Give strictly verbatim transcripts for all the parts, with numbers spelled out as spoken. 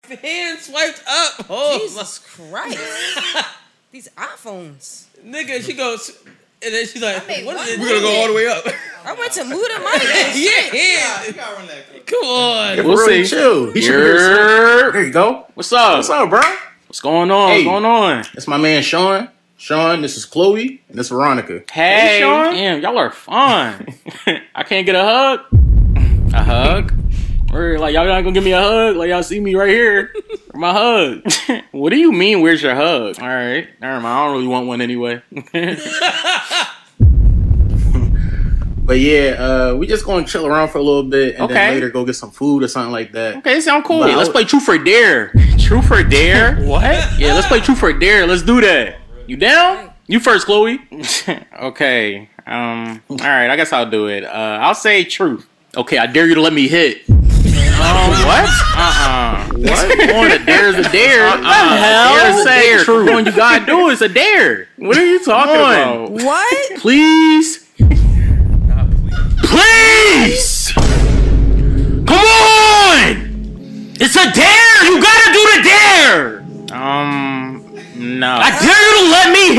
hand swiped up. Oh, Jesus Christ. These iPhones. Nigga, she goes, and then she's like, what is it? We're going to go all the way up. I went to move the mic. Yeah, yeah. You gotta run that. Come on. Yeah, we'll really see. Chill. He should Yerp. There you go. What's up? What's up, bro? What's going on? Hey. What's going on? It's my man Sean. Sean, this is Chloe, and this is Veronica. Hey, Sean. damn, y'all are fun. I can't get a hug. A hug? Or like y'all not gonna give me a hug? Like y'all see me right here. My hug. What do you mean? Where's your hug? All right, never mind. I don't really want one anyway. But yeah, uh, we just gonna chill around for a little bit, and Okay. then later go get some food or something like that. Okay, sound cool. But Hey, let's I- play Truth or Dare. Truth or Dare? What? Yeah, let's play Truth or Dare. Let's do that. You down? You first, Chloe. Okay. Um. All right. I guess I'll do it. Uh. I'll say truth. Okay. I dare you to let me hit. Um. What? Uh. Uh What? On a dare's a dare. Uh. hell? Dare's a Say dare. truth. All you gotta do is a dare. What are you talking about? What? Please. Please. Come on. It's a dare. You gotta do the dare. Um. No. I dare you to let me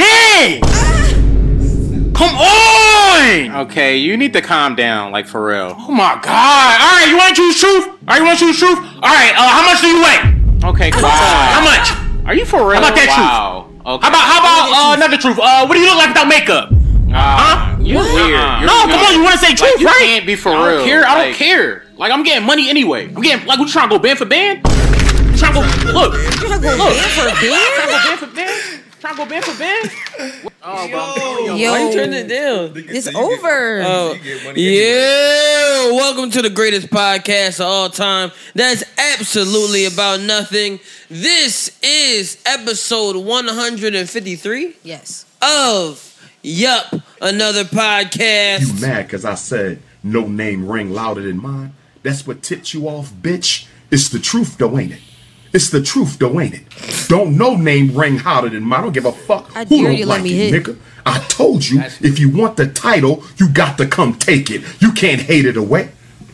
hit! Come on! Okay, you need to calm down, like for real. Oh my god! Alright, you wanna choose truth? Alright, you wanna choose truth? Alright, uh, how much do you weigh? Okay, come on. How much? Are you for real? How about that Wow. truth? Okay. How about, how about, uh, another truth? Uh, what do you look like without makeup? Huh? You're What? weird. Uh-uh. You're No, weird. come on, you wanna say truth, you right? can't be for I don't real. care, I don't Like- care. Like, I'm getting money anyway. I'm getting, like, what you trying to go band for band? You trying to go, look. You gonna go Look. band for Trying to band? go band for band? Trying to go band for band? Oh, bro. Yo, Why you turning it down? it's over. Oh, yeah. Welcome to the greatest podcast of all time. That's absolutely about nothing. This is episode one hundred fifty-three Yes. of Yup, another podcast. You mad cause I said no name ring louder than mine? That's what tipped you off, bitch. It's the truth though, ain't it? It's the truth though, ain't it? Don't no name ring hotter than mine. I don't give a fuck I who dare don't you, let like me it, hit. nigga. I told you, if you want the title, you got to come take it. You can't hate it away.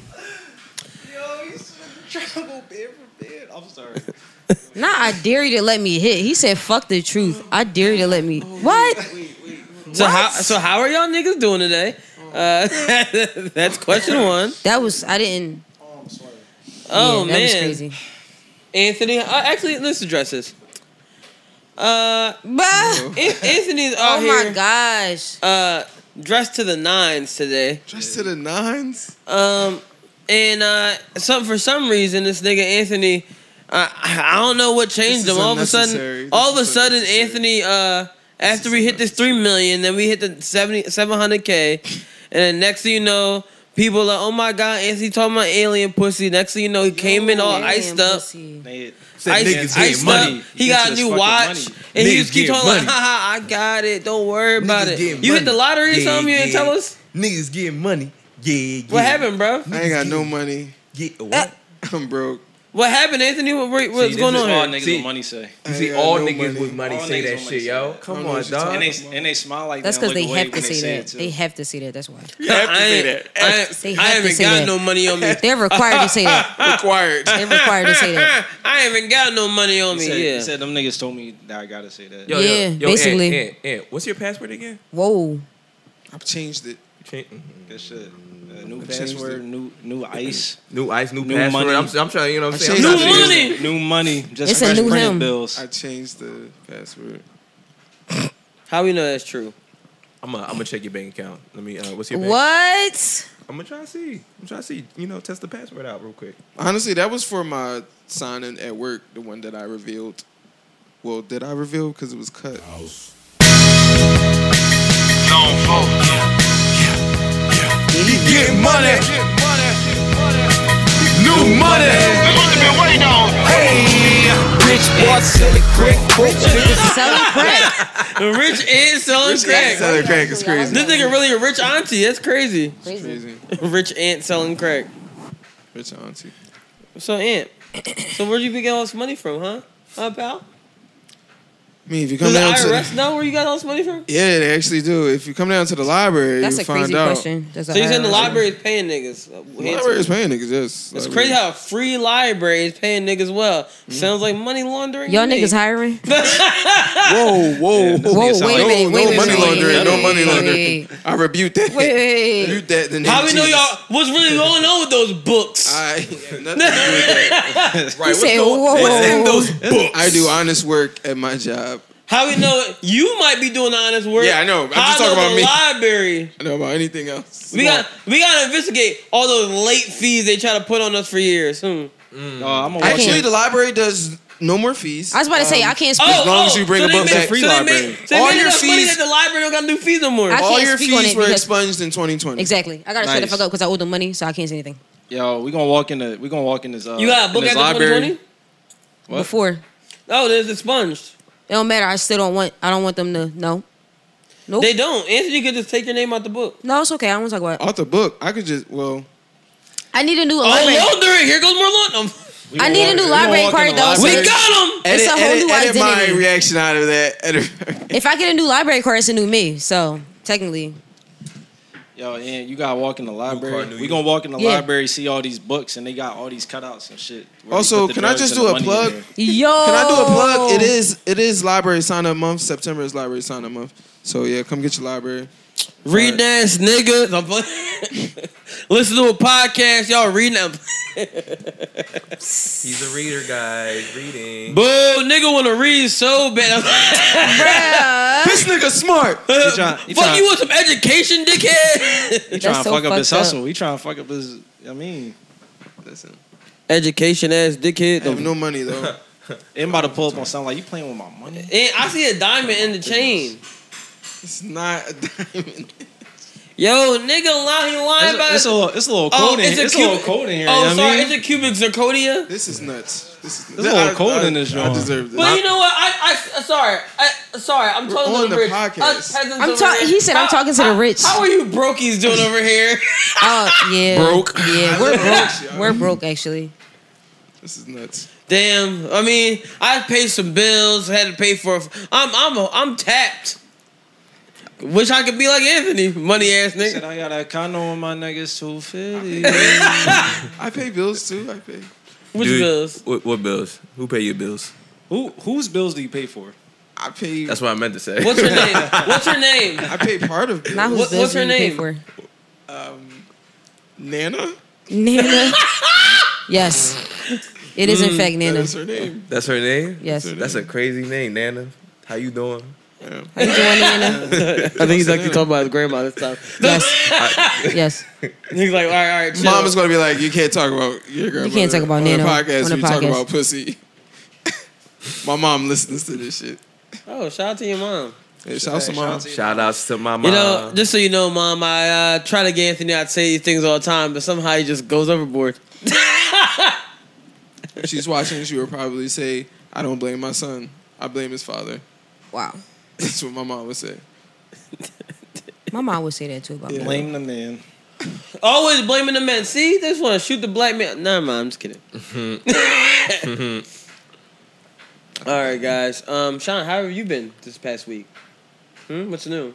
Yo, you trying to go bed for bed. I'm sorry. Nah, I dare you to let me hit. He said, fuck the truth. I dare you to let me. What? So how so how are y'all niggas doing today? Uh, that's question one. That was, I didn't. Oh yeah, that was man, crazy. Anthony. Uh, actually, let's address this. Uh, Bah. An- Anthony's out Oh here. my gosh. Uh, dressed to the nines today. Just to the nines? Um, and uh, some for some reason this nigga Anthony, uh, I don't know what changed This him. is All of a sudden, unnecessary. all of a This is sudden, unnecessary. Anthony. Uh, after we hit this three million, then we hit the seventy seven hundred k, and then next thing you know, people are like, oh my god, Anthony talking about alien pussy. Next thing you know, he came in all Alien iced up. pussy. They Said Ice, niggas iced getting up. money. He Get got a this new fucking watch, money. and he Niggas just keep getting talking like, money. haha, I got it. Don't worry about Niggas it. getting You hit money. the lottery or Yeah, something? You didn't yeah. tell us Niggas getting money. Yeah, yeah. what happened, bro. I ain't got no money. Get what? I'm broke. What happened, Anthony? What, what- what's See, going this on is all here? niggas See- with money say. You see, I got all no niggas money. with money All say niggas that with shit, money say yo. that. Come I don't know on, what you're dog. And they and they smile like That's that. because and they look have away to when they say that. it, too. They have to say that. That's why. I ain't, I, ain't- They I have to haven't say got that. no money on me. They're required to say that. Required. They're required to say that. I haven't got no money on He me. said, Yeah. he said them niggas told me that I gotta say that. Yo, Yeah, yo, yo, basically. Ant, Ant, Ant, what's your password again? Whoa. I've changed it. Cha- Good shit. Uh, new I changed password, it. new new ice, New ice, new, New password. money. I'm, I'm trying, you know what I'm I saying? changed I'm New not it. serious. money. new money. Just It's a fresh new printed him. bills. I changed the password. How we know that's true? I'm gonna I'm gonna check your bank account. Let me. Uh, what's your bank? What? I'm gonna try to see. I'm trying to see. You know, test the password out real quick. Honestly, that was for my sign-in at work, the one that I revealed. Well, did I reveal? Because it was cut. Get money. New money. Hey, rich boy selling crack. Selling crack. Rich and selling crack. Selling crack is crazy. This nigga really a rich auntie. That's crazy. Crazy. Crazy. Rich aunt selling crack. Rich auntie. So aunt, so where'd you be getting all this money from, huh? Huh, pal? I mean, if you Does come the down I to R S the, know where you got all this money from? yeah, they actually do. If you come down to the library, That's you a find crazy out. question. That's a So you saying the hard- library is paying niggas? Uh, The library is paying niggas. Yes, It's Library. crazy how a free library is paying niggas well. Sounds like money laundering. Y'all to me. niggas hiring? Whoa, whoa, Whoa, sound wait a no, minute. no Wait a minute. money wait, laundering. wait, No wait, money wait, laundering. wait. I rebuke that. Wait, wait, Rebuke that. in the How name we of know Jesus. y'all? What's really going on with those books? I have nothing to do with that. Right. He What's, said, going, whoa, what's whoa, in whoa. those books? I do honest work at my job. How we know you might be doing honest work? Yeah, I know. I'm How just I know talking about the me. library. I know about anything else. We got we gotta investigate all those late fees they try to put on us for years. Hmm. No, I'm gonna watch Actually, it. the library does no more fees. I was about to say, Um, I can't Oh, speak. As long as you bring a they book made- back. so they Free made- library. So they All made your enough money fees- that the library don't gotta do fees no more. I all can't your speak on fees it were because- expunged in twenty twenty. Exactly. I gotta shut the Nice. fuck up because I owe them money, so I can't say anything. Yo, we gonna walk in the. We gonna walk in this. Uh, You got a in book this after twenty library. twenty? What? Before. Oh, there's expunged. It don't matter. I still don't want. I don't want them to know. Nope. They don't. Anthony could just take your name out the book. no, it's okay. I don't want to talk about it. Off the book, I could just well. I need a new Oh, library. laundering! Here goes more laundering. We I gonna need a walk- new we gonna library walk in card, the though, so We library. got him. It's Edit, a whole edit, new edit my identity. reaction out of that. Edit- If I get a new library card, it's a new me. So technically, Yo, and you gotta walk in the library. card, new We you. gonna walk in the Yeah. library, see all these books, and they got all these cutouts and shit. where you Also, put the can I drugs just and do the a money in plug? there. yo. Can I do a plug? It is it is library sign up month. September is library sign up month. So yeah, come get your library. Reading ass niggas. I'm playing. Listen to a podcast. Y'all reading them. He's a reader, guys. Reading. Boo, nigga want to read so bad. Bruh. This nigga smart. He try- he Fuck try- you want some education, dickhead? He trying to so fuck up his fucked up. hustle. He trying to fuck up his. I mean, Listen, Education ass I dickhead. have no money though. it about to pull up on something like you playing with my money. And I see a diamond in the chain. It's not a diamond. Yo, nigga, lie, he lying It's about a, it's a little, it's a little Oh, code in it's here. a It's a little cubic- code in here. Oh, you know sorry, what I mean? it's a cubic zirconia. This is nuts. This is There's a little cold in this I joint. deserve this. But you know what? I, I, sorry, I, sorry. I'm We're talking on to the the rich. podcast. Us peasants I'm over ta- here. he said I'm How- talking to the how- rich. How are you brokies doing over here? Oh yeah. Broke. Yeah, we're Actually, broke. We're broke actually. This is nuts. Damn. I mean, I paid some bills. Had to pay for. I'm, I'm, I'm tapped. Wish I could be like Anthony, money ass Said nigga. I got a condo on my niggas two fifty. I pay bills too. I pay. Which Dude, bills? What, what bills? Who pay your bills? Who whose bills do you pay for? I pay. That's what I meant to say. What's her name? What's her name? I pay part of bills. Not whose What- bills what's her do you pay name? for? Um, Nana. Nana. Yes. It is in fact That Nana. is her name. That's her name? Yes. That's her That's a crazy name, Nana. How you doing? Yeah. How you doing, Nana? I think he's actually talking about his grandma this time. Yes. Yes. He's like, all right, all right, chill. Mom is gonna be like, you can't talk about your grandmother. can't talk about on Nana the podcast. on the we talk podcast. about pussy. My mom listens to this shit. Oh, shout out to your mom. Hey, shout out to mom. Shout outs to my mom. You know, just so you know, Mom, I uh, try to get Anthony out to say these things all the time, but somehow he just goes overboard. If she's watching, she would probably say, I don't blame my son. I blame his father. Wow. That's what my mom would say. My mom would say that too about me. Blame the man. Always blaming the men. See, they just want to shoot the black man. Never mind, I'm just kidding. All right, guys. Um, Sean, how have you been this past week? Hmm? What's new?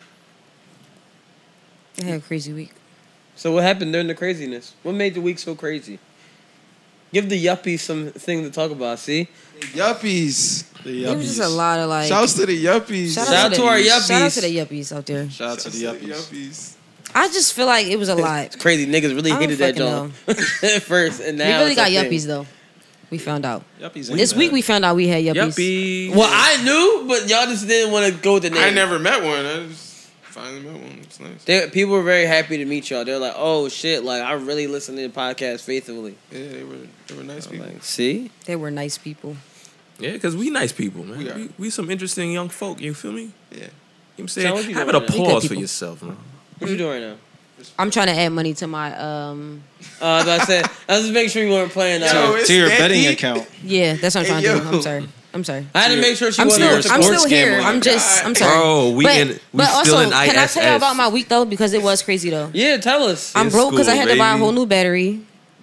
I had a crazy week. So what happened during the craziness? What made the week so crazy? Give the yuppies something to talk about, see? Yuppies. The It was just a lot of like. Shouts to the yuppies. Shout Shout out to the- our Shout out to yuppies. the yuppies out there. Shout out to the Shouts yuppies. I just feel like it was a lot. Crazy niggas really I don't hated that fucking job at first, and now We really it's got a thing. yuppies though. We found out. Yuppies ain't This bad. week we found out we had yuppies. Yuppie. Well, I knew, but y'all just didn't want to go with the name. I never met one. I just finally met one. It's nice. They, people were very happy to meet y'all. They're like, "Oh shit! Like I really listen to the podcast faithfully." Yeah, they were they were nice people. Like, see, They were nice people. Yeah, because we nice people, man. We We, are. we, some interesting young folk, you feel me? Yeah. You know what I'm Sean, saying? what you Have a doing now? We good pause for people. yourself, man. what you doing right now? I'm trying to add money to my um. Uh, as I said, I was just making sure you weren't playing. Uh, Yo, it's to your that betting deep? account. Yeah, that's what I'm trying Hey, to do. yo. I'm sorry. I'm sorry. I had to make sure she I'm wasn't. still, on I'm sports still here. gambling. I'm just, I'm sorry. Bro, we but, in- we but still also, in can I tell I S you S. about my week though? Because it was crazy though. Yeah, tell us. I'm In broke because I school, had to buy a baby. whole new battery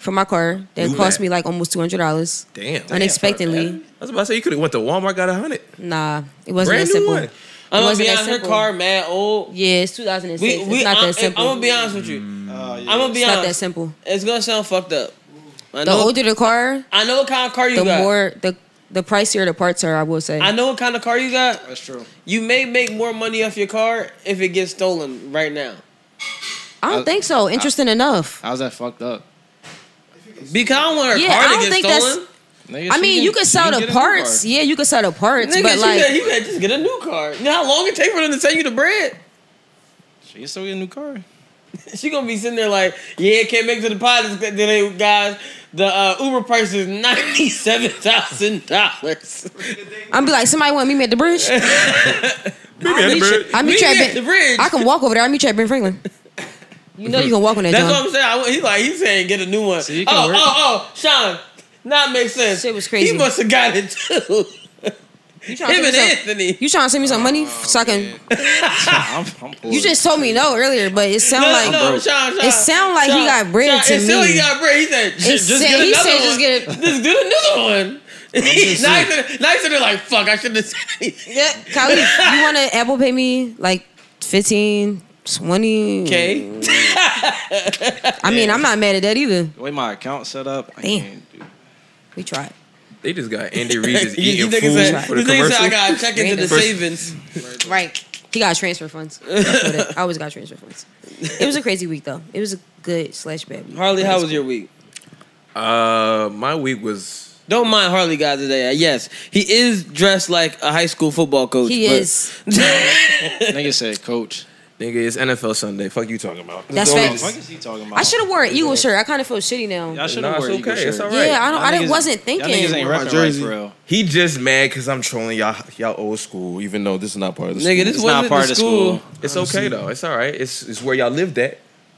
for my car that Do cost that. me like almost two hundred dollars Damn. unexpectedly. I was about to say you could have went to Walmart, got a hundred. Nah, it wasn't Brand that new simple. one. It I'm gonna wasn't be that honest. Her simple. car mad old. Yeah, it's two thousand six. We, It's we, not I'm, that simple. I'm gonna be honest with you. Uh, yeah. I'm gonna be It's not that honest. simple. It's gonna sound fucked up. I The know. older the car, I know what kind of car you the got. more the the pricier the parts are. I will say. I know what kind of car you got. That's true. You may make more money off your car if it gets stolen right now. I don't think so. Interesting enough. How's that fucked up? Because I don't want her Yeah, car I to don't get think stolen. that's- Nigga, I she mean, can- you can she sell can the get a new parts. car. Yeah, you can sell the parts, Nigga, but you, like, better, you better just get a new car. You know how long it take for them to send you the bread? She can still get a new car. She gonna be sitting there like, yeah, can't make it to the pod today, guys. The uh, Uber price is ninety seven thousand dollars. I'm be like, somebody want to meet me at the bridge? Meet me at the bridge. I meet Meet you at me at Ben- the bridge. I can walk over there. I meet you at Ben Franklin. You know you can walk on that. That's John. what I'm saying. I, he like he's saying get a new one. So you can oh, work- oh, oh, Sean, that makes sense. Shit was crazy. He must have got it too. You trying to Him send and me some, Anthony. you trying to send me some money so I can? I'm, I'm poor. You just told me no earlier, but it sound No, like no, Sean, Sean, it sound like he Sean, got bread Sean, to it sound like me. he got bread. He said, just, just said- get he another said one. just get a- Just get another one. nice, nice, and they're like, fuck, I shouldn't have said anything. Yeah, Khalid, you want to Apple Pay me like fifteen, twenty? Okay. I mean, I'm not mad at that either. The way my account set up, I Damn. can't do. We tried. They just got Andy Reid just You, you eating think food said, for the you think commercial. said I gotta check into the Random. savings. Right. He got transfer funds. That's what it- I always got transfer funds. It was a crazy week though. It was a good slash bad week. Harley, how was your week? Uh, my week was. Don't mind Harley guy today. Uh, Yes, he is dressed like a high school football coach. He but- is. Nigga said, Coach. Nigga, it's N F L Sunday. Fuck you talking about? That's What the facts. fuck is he talking about? I should have wore an Eagle shirt. I kind of feel shitty now. Y'all should Nah, have it's worn Eagle okay. shirt. It's all right. Yeah, I don't. I Y'all didn't, niggas- wasn't Y'all thinking. niggas ain't My repping right jersey. for real. He just mad because I'm trolling y'all, y'all old school, even though this is not part of the Nigga, school. this It's wasn't not part the of the school. school. It's okay though. It's all right. It's it's where y'all lived at.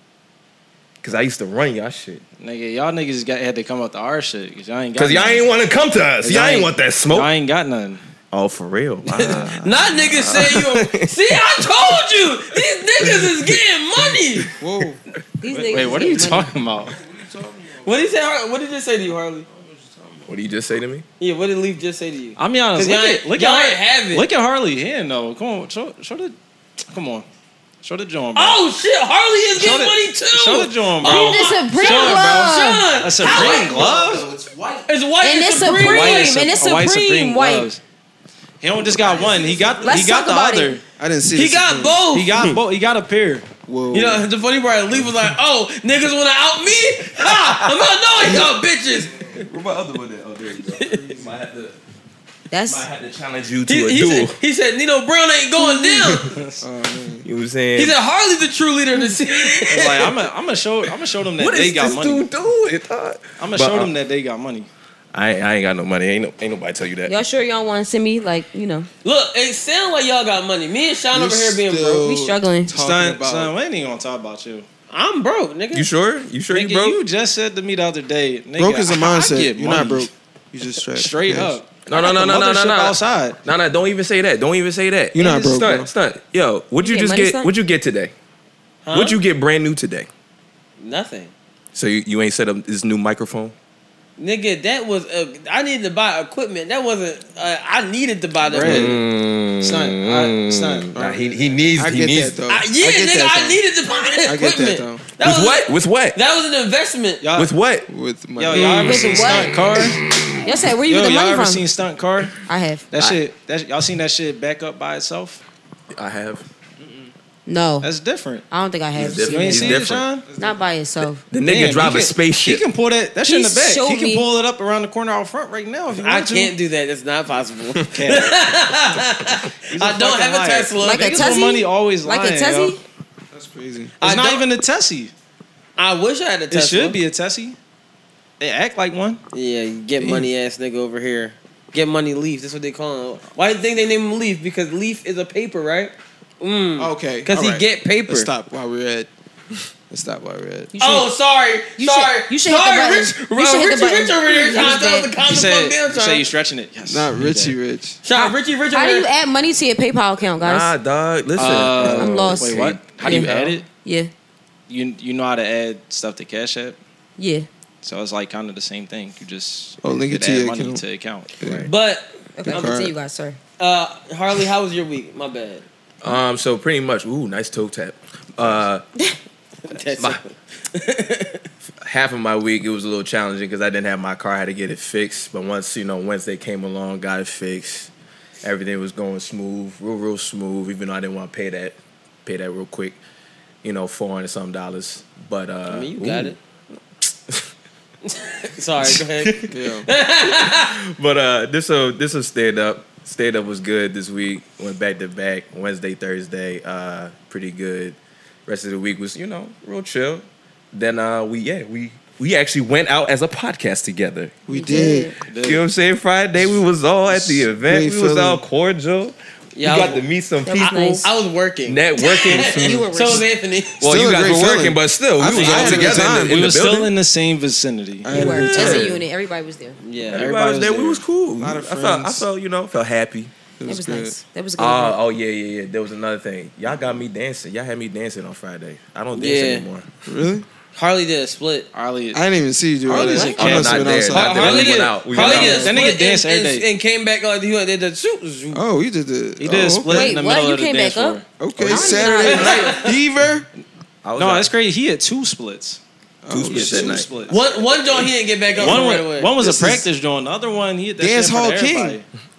Cause I used to run y'all shit. Nigga, y'all niggas got, had to come up to our shit. Cause y'all ain't got Cause y'all nothing. ain't want to come to us. Y'all ain't want that Y'all smoke. ain't got nothing. Oh, for real? Wow. Not niggas say you. See, I told you these niggas is getting money. Whoa. These Wait, niggas what are you get money. talking about? What did he say? Har- What did he just say to you, Harley? What did you just say to me? Yeah, what did Leaf just say to you? I'll be honest. 'Cause Look y'all at ain't- look y'all at ain't have it. Look at Harley hand though. Come on, show, show the. Come on, show the joint, bro. Oh shit, Harley is Show getting the- money too. show the joint, bro. Oh, It's a Supreme Show it, bro. glove. Sean, A Supreme glove. It's white. it's white And it's Supreme. Supreme. White is and it's a white Supreme Supreme white. gloves. He don't just got one. He got Let's he got talk the about other. it. I didn't see He the got Supreme. both. He got both. He got a pair. Whoa. You know, the funny part, Leaf was like, "Oh, niggas wanna out me? Ha! I'm not knowing y'all bitches." Where my other one at? Oh, there you go. Might have to, That's might have to challenge you to He, a he, duel. said, he said, "Nino Brown ain't going down." Oh, man. You know what I'm saying? He said, "Harley's the true leader of the city." Like I'm gonna I'm gonna show I'm gonna show them that what they is got this money. dude doing? dog? I'm gonna But, show uh, them that they got money. I ain't, I ain't got no money. Ain't no, ain't nobody tell you that. y'all sure y'all want to send me like you know Look, it sound like y'all got money. Me and Sean You're over here being still broke. we struggling. talking Son, about- son, we ain't even gonna talk about you. I'm broke, nigga. You sure? You sure Nigga, you broke? you just said to me the other day, nigga, broke is a I- I mindset. get You're not money. broke. You just strapped. Straight Yes. up. No, I no, got no, the no, no, no, mothership no. outside. No, no, don't even say that. Don't even say that. You're not broke, Stunt, bro. stunt. Yo, what'd you, You get just money, get? stunt? What'd you get today? Huh? What'd you get brand new today? Nothing. So you, you ain't set up this new microphone? Nigga, that was uh, I needed to buy equipment. That wasn't. Uh, I needed to buy the Bread. equipment. Son, I- son. Nah, he he needs. I he get needs. that though. I, yeah, I get nigga, that, I though. needed to buy the I get that, equipment. though. That With was what? With what? That was an investment. Y'all, With what? With my Yo, y'all ever With seen what? Stunt Car? Y'all said where you Yo, get the y'all money ever from? seen Stunt Car? I have. That I- shit, that, y'all seen that shit back up by itself? I have. No, That's different. I don't think I have. He's You different. ain't He's seen different. it, Sean? Not by itself. The nigga Damn, drive he a can- spaceship. He can pull that. That shit in He the back. showed He can me- pull it up around the corner out front right now if you want I to. can't do that. That's not possible. Can't. He's a I don't fucking have a liar. Tesla. Like a Niggas with Tessie? money always Like lying, a Tessie? yo. That's crazy. It's I not don't- even a Tessie. I wish I had a It Tesla. should be a Tessie. They act like one. Yeah, you get money ass nigga over here. Get money Leaf. That's what they call him. Why do you think they name him Leaf? Because Leaf is a paper, right? Mm. Okay. Because he all right. get paper. Let's stop while we're at. Let's stop while we're at. You Oh, should- sorry. You sorry. should- you should hit the sorry, button. Rich, You uh, should hit the Richie button. Rich over here That trying was to tell us bad. to calm You the said, fuck down. you say Sean. you stretching it. Yes. Not You Richie did. Rich. Sean, Richie Rich over How do you here. add money to your PayPal account, guys? Nah, dog. Listen. Uh, I'm lost. Wait, what? How do you Yeah. add it? Yeah, You you know how to add stuff to Cash App? yeah. So it's like kind of the same thing. You just Oh, link it could to add your money account. to account. Yeah. But Okay, The continue, card. guys. Sorry. uh, Harley, how was your week? My bad. Um, so pretty much, ooh, nice toe tap. Uh, That's my, half of my week it was a little challenging because I didn't have my car. I had to get it fixed. But once you know Wednesday came along, got it fixed. Everything was going smooth, real, real smooth. Even though I didn't want to pay that, pay that real quick. You know, four hundred something dollars. But uh, I mean, you got ooh. it. Sorry, go ahead. Yeah. But uh, this uh, this was stand up. Stand up was good this week. Went back to back Wednesday, Thursday. Uh, pretty good. Rest of the week was you know real chill. Then uh, we yeah we we actually went out as a podcast together. We did. You know what I'm saying? Friday we was all at the event. Great We was all feeling. cordial. Yeah, you I got was- to meet some That was people. nice. I was working. Networking. You were So was working. Anthony. Well, Still you a guys great were working, feeling. but still, I we think was I all had a good together in time. the, in We the were building. still in the same vicinity. I We had a were good as time. a unit. Everybody was there. Yeah. Everybody, Everybody was was there. We there. was cool. Lot I of felt, I friends. felt, you know, felt happy. It That was was good. nice. That was a good. Oh, event. oh yeah, yeah, yeah. There was another thing. Y'all got me dancing. Y'all had me dancing on Friday. I don't dance Yeah. anymore. Really? Harley did a split. Harley, I didn't even see you do all Harley's that. a I cat. must have Not been there, outside. not there. Harley We did, went out. We Harley went did a out. That split nigga dance and, every and, day. and came back like he went did the shoot. shoot. Oh, you did the. he did oh, a split Wait, in the what? middle You of the came dance back up? floor. Okay, I Saturday don't even know. night fever. I was No, out. that's crazy. He had two splits. Oh, splits shit. that night. splits. One one joint he didn't get back up One from was, right away. one was This a is practice joint. The other one, he had that Dance shit in front Hall of King. everybody.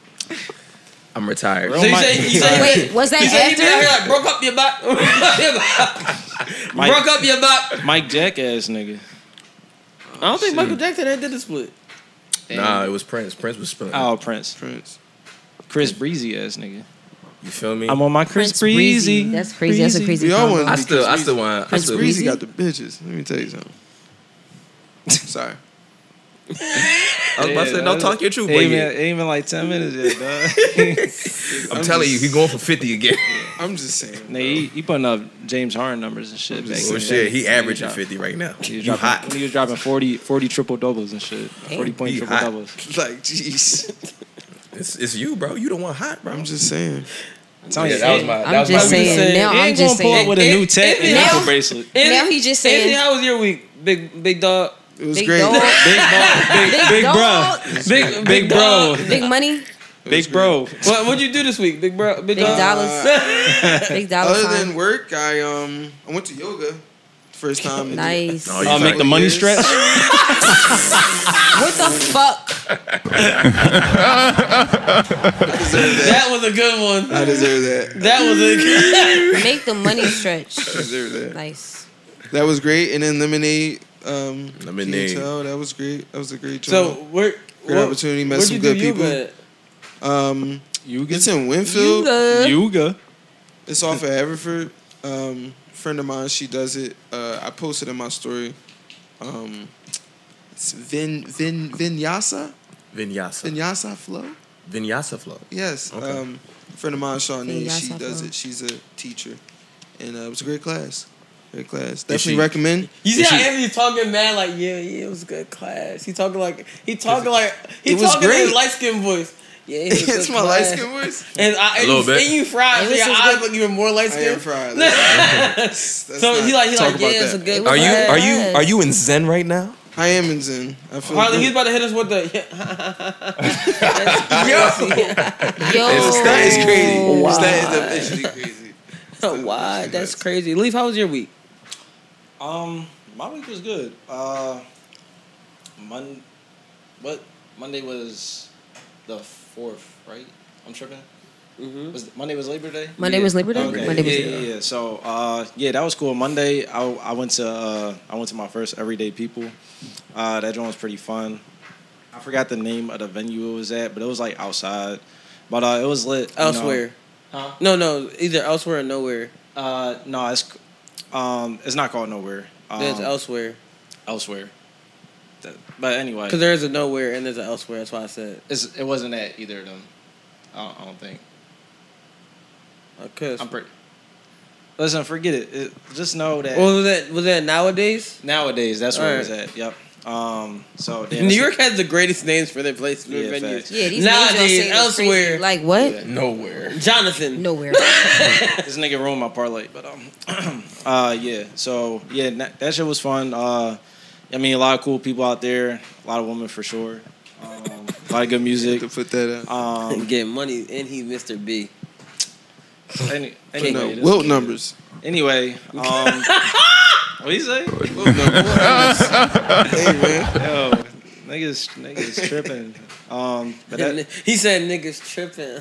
I'm retired. Real So you Mike- say you say Wait, was that you say he be out here after? like broke up your back, broke up your back, Mike- broke up your back. Mike Jackass nigga. I don't think Michael Jackson had did the split. Nah, it was Prince. Prince was spilling. Oh, Prince. Prince. Chris Breezy ass nigga. You feel me? I'm on my Chris Prince Breezy. Breezy. That's crazy. That's a crazy We all combo. want- I still, I still want. I Prince still, Breezy Breezy? got the bitches. Let me tell you something. Sorry. I was about to say, don't talk your truth, but Ain't yeah. even, ain't even like ten minutes yet, dog. I'm telling you, he going for fifty again. I'm just saying. Nah, he, he putting up James Harden numbers and shit. Back in Oh the shit, day. he averaging was fifty right now. He was You dropping, hot. He was dropping forty, forty triple doubles and shit. forty point He triple hot. doubles. Like, jeez. It's, it's you, bro. You the one hot, bro. I'm just saying. I'm telling Yeah, you, that was he- my. That I'm was just my saying. saying. Now he I'm ain't just gonna pull up saying. with a If- new if- tat if- and now- ankle bracelet. Now he just Anthony, saying. how was your week, big big dog? It was Big great. dog. Big ball, big, Big big, dog. bro, Big big bro, dog. Big money. It was big bro. What what'd you do this week, big bro? Big, Big dog? dollars. Big dollar Other sign. than work, I um I went to yoga. First time. in- Nice. Oh, you Uh, make the money Years. stretch. What the fuck? I deserve that. That was a good one. I deserve that. That was a good. Make the money stretch. I deserve that. Nice. That was great. And then lemonade. Um, Lemonade. clientele, that was great. That was a great So job. where Great what- opportunity. Met where'd some you good do people. yoga at? Um, You it's in Winfield. Good. Yuga. It's off of Haverford. Um, friend of mine, she does it. Uh, I posted in my story. Um, it's Vin Vin Vinyasa Vinyasa. Vinyasa flow. Vinyasa flow. Yes. Okay. Um, friend of mine, Shawnee, she Vinyasa does flow. it. She's a teacher, and uh, it was a great class. Great class. Is Definitely she- recommend. You see Is how she- Anthony talking mad like yeah yeah it was a good class. He talking like he talking like he It was talking in his great. light skin voice. Yeah, it was a It's good my light class. skin voice. And, I, and, A little you, bit. and you fried, It so was your just eyes good. look even more light I am skin. fried. Let's- let's So not he like he talk like yeah, about it's a that. good. It was Are you class. are you Yes. are you in Zen right now? I am in Zen. I feel Harley, good. he's about to hit us with the. Yo. That is crazy. Wow. That is officially crazy. Why? That's crazy. Leaf, how was your week? Um, my week was good. Uh, Mon, what Monday was the fourth, right? I'm tripping. Mm-hmm. Was Monday was Labor Day? Monday was Labor Day. Okay. Monday was yeah, Labor Day. yeah, yeah. So, uh, yeah, that was cool. Monday, I, I went to uh, I went to my first Everyday People. Uh, that joint was pretty fun. I forgot the name of the venue it was at, but it was like outside. But uh, it was lit. you know. Elsewhere. Huh? No, no, either elsewhere or nowhere. Uh, no, it's um, it's not called Nowhere. Um, There's elsewhere. elsewhere. That- But anyway, Because there is a nowhere and there's an elsewhere. That's why I said. it's, it wasn't at either of them. I don't, I don't think. Cause I'm pretty. Listen, forget it. it just know that What was that? Was that nowadays? nowadays that's where it was Alright. at. Yep. Um. So New then it's- York has the greatest names for their places, Yeah, their venues. facts. Yeah, these Nowadays, names don't say elsewhere. crazy. Like what? Nowhere. Jonathan. Nowhere. This nigga ruined my parlay, but um, uh, yeah. So yeah, that, that shit was fun. Uh, I mean, a lot of cool people out there. A lot of women for sure. Um, a lot of good music. To put that out. Um, Getting money, and he's Mister B. any, anyway, no, this- Wilt numbers. Anyway, um, what you say? Wilt numbers. Hey man. Yo, niggas, niggas tripping. Um, but that, He said niggas tripping.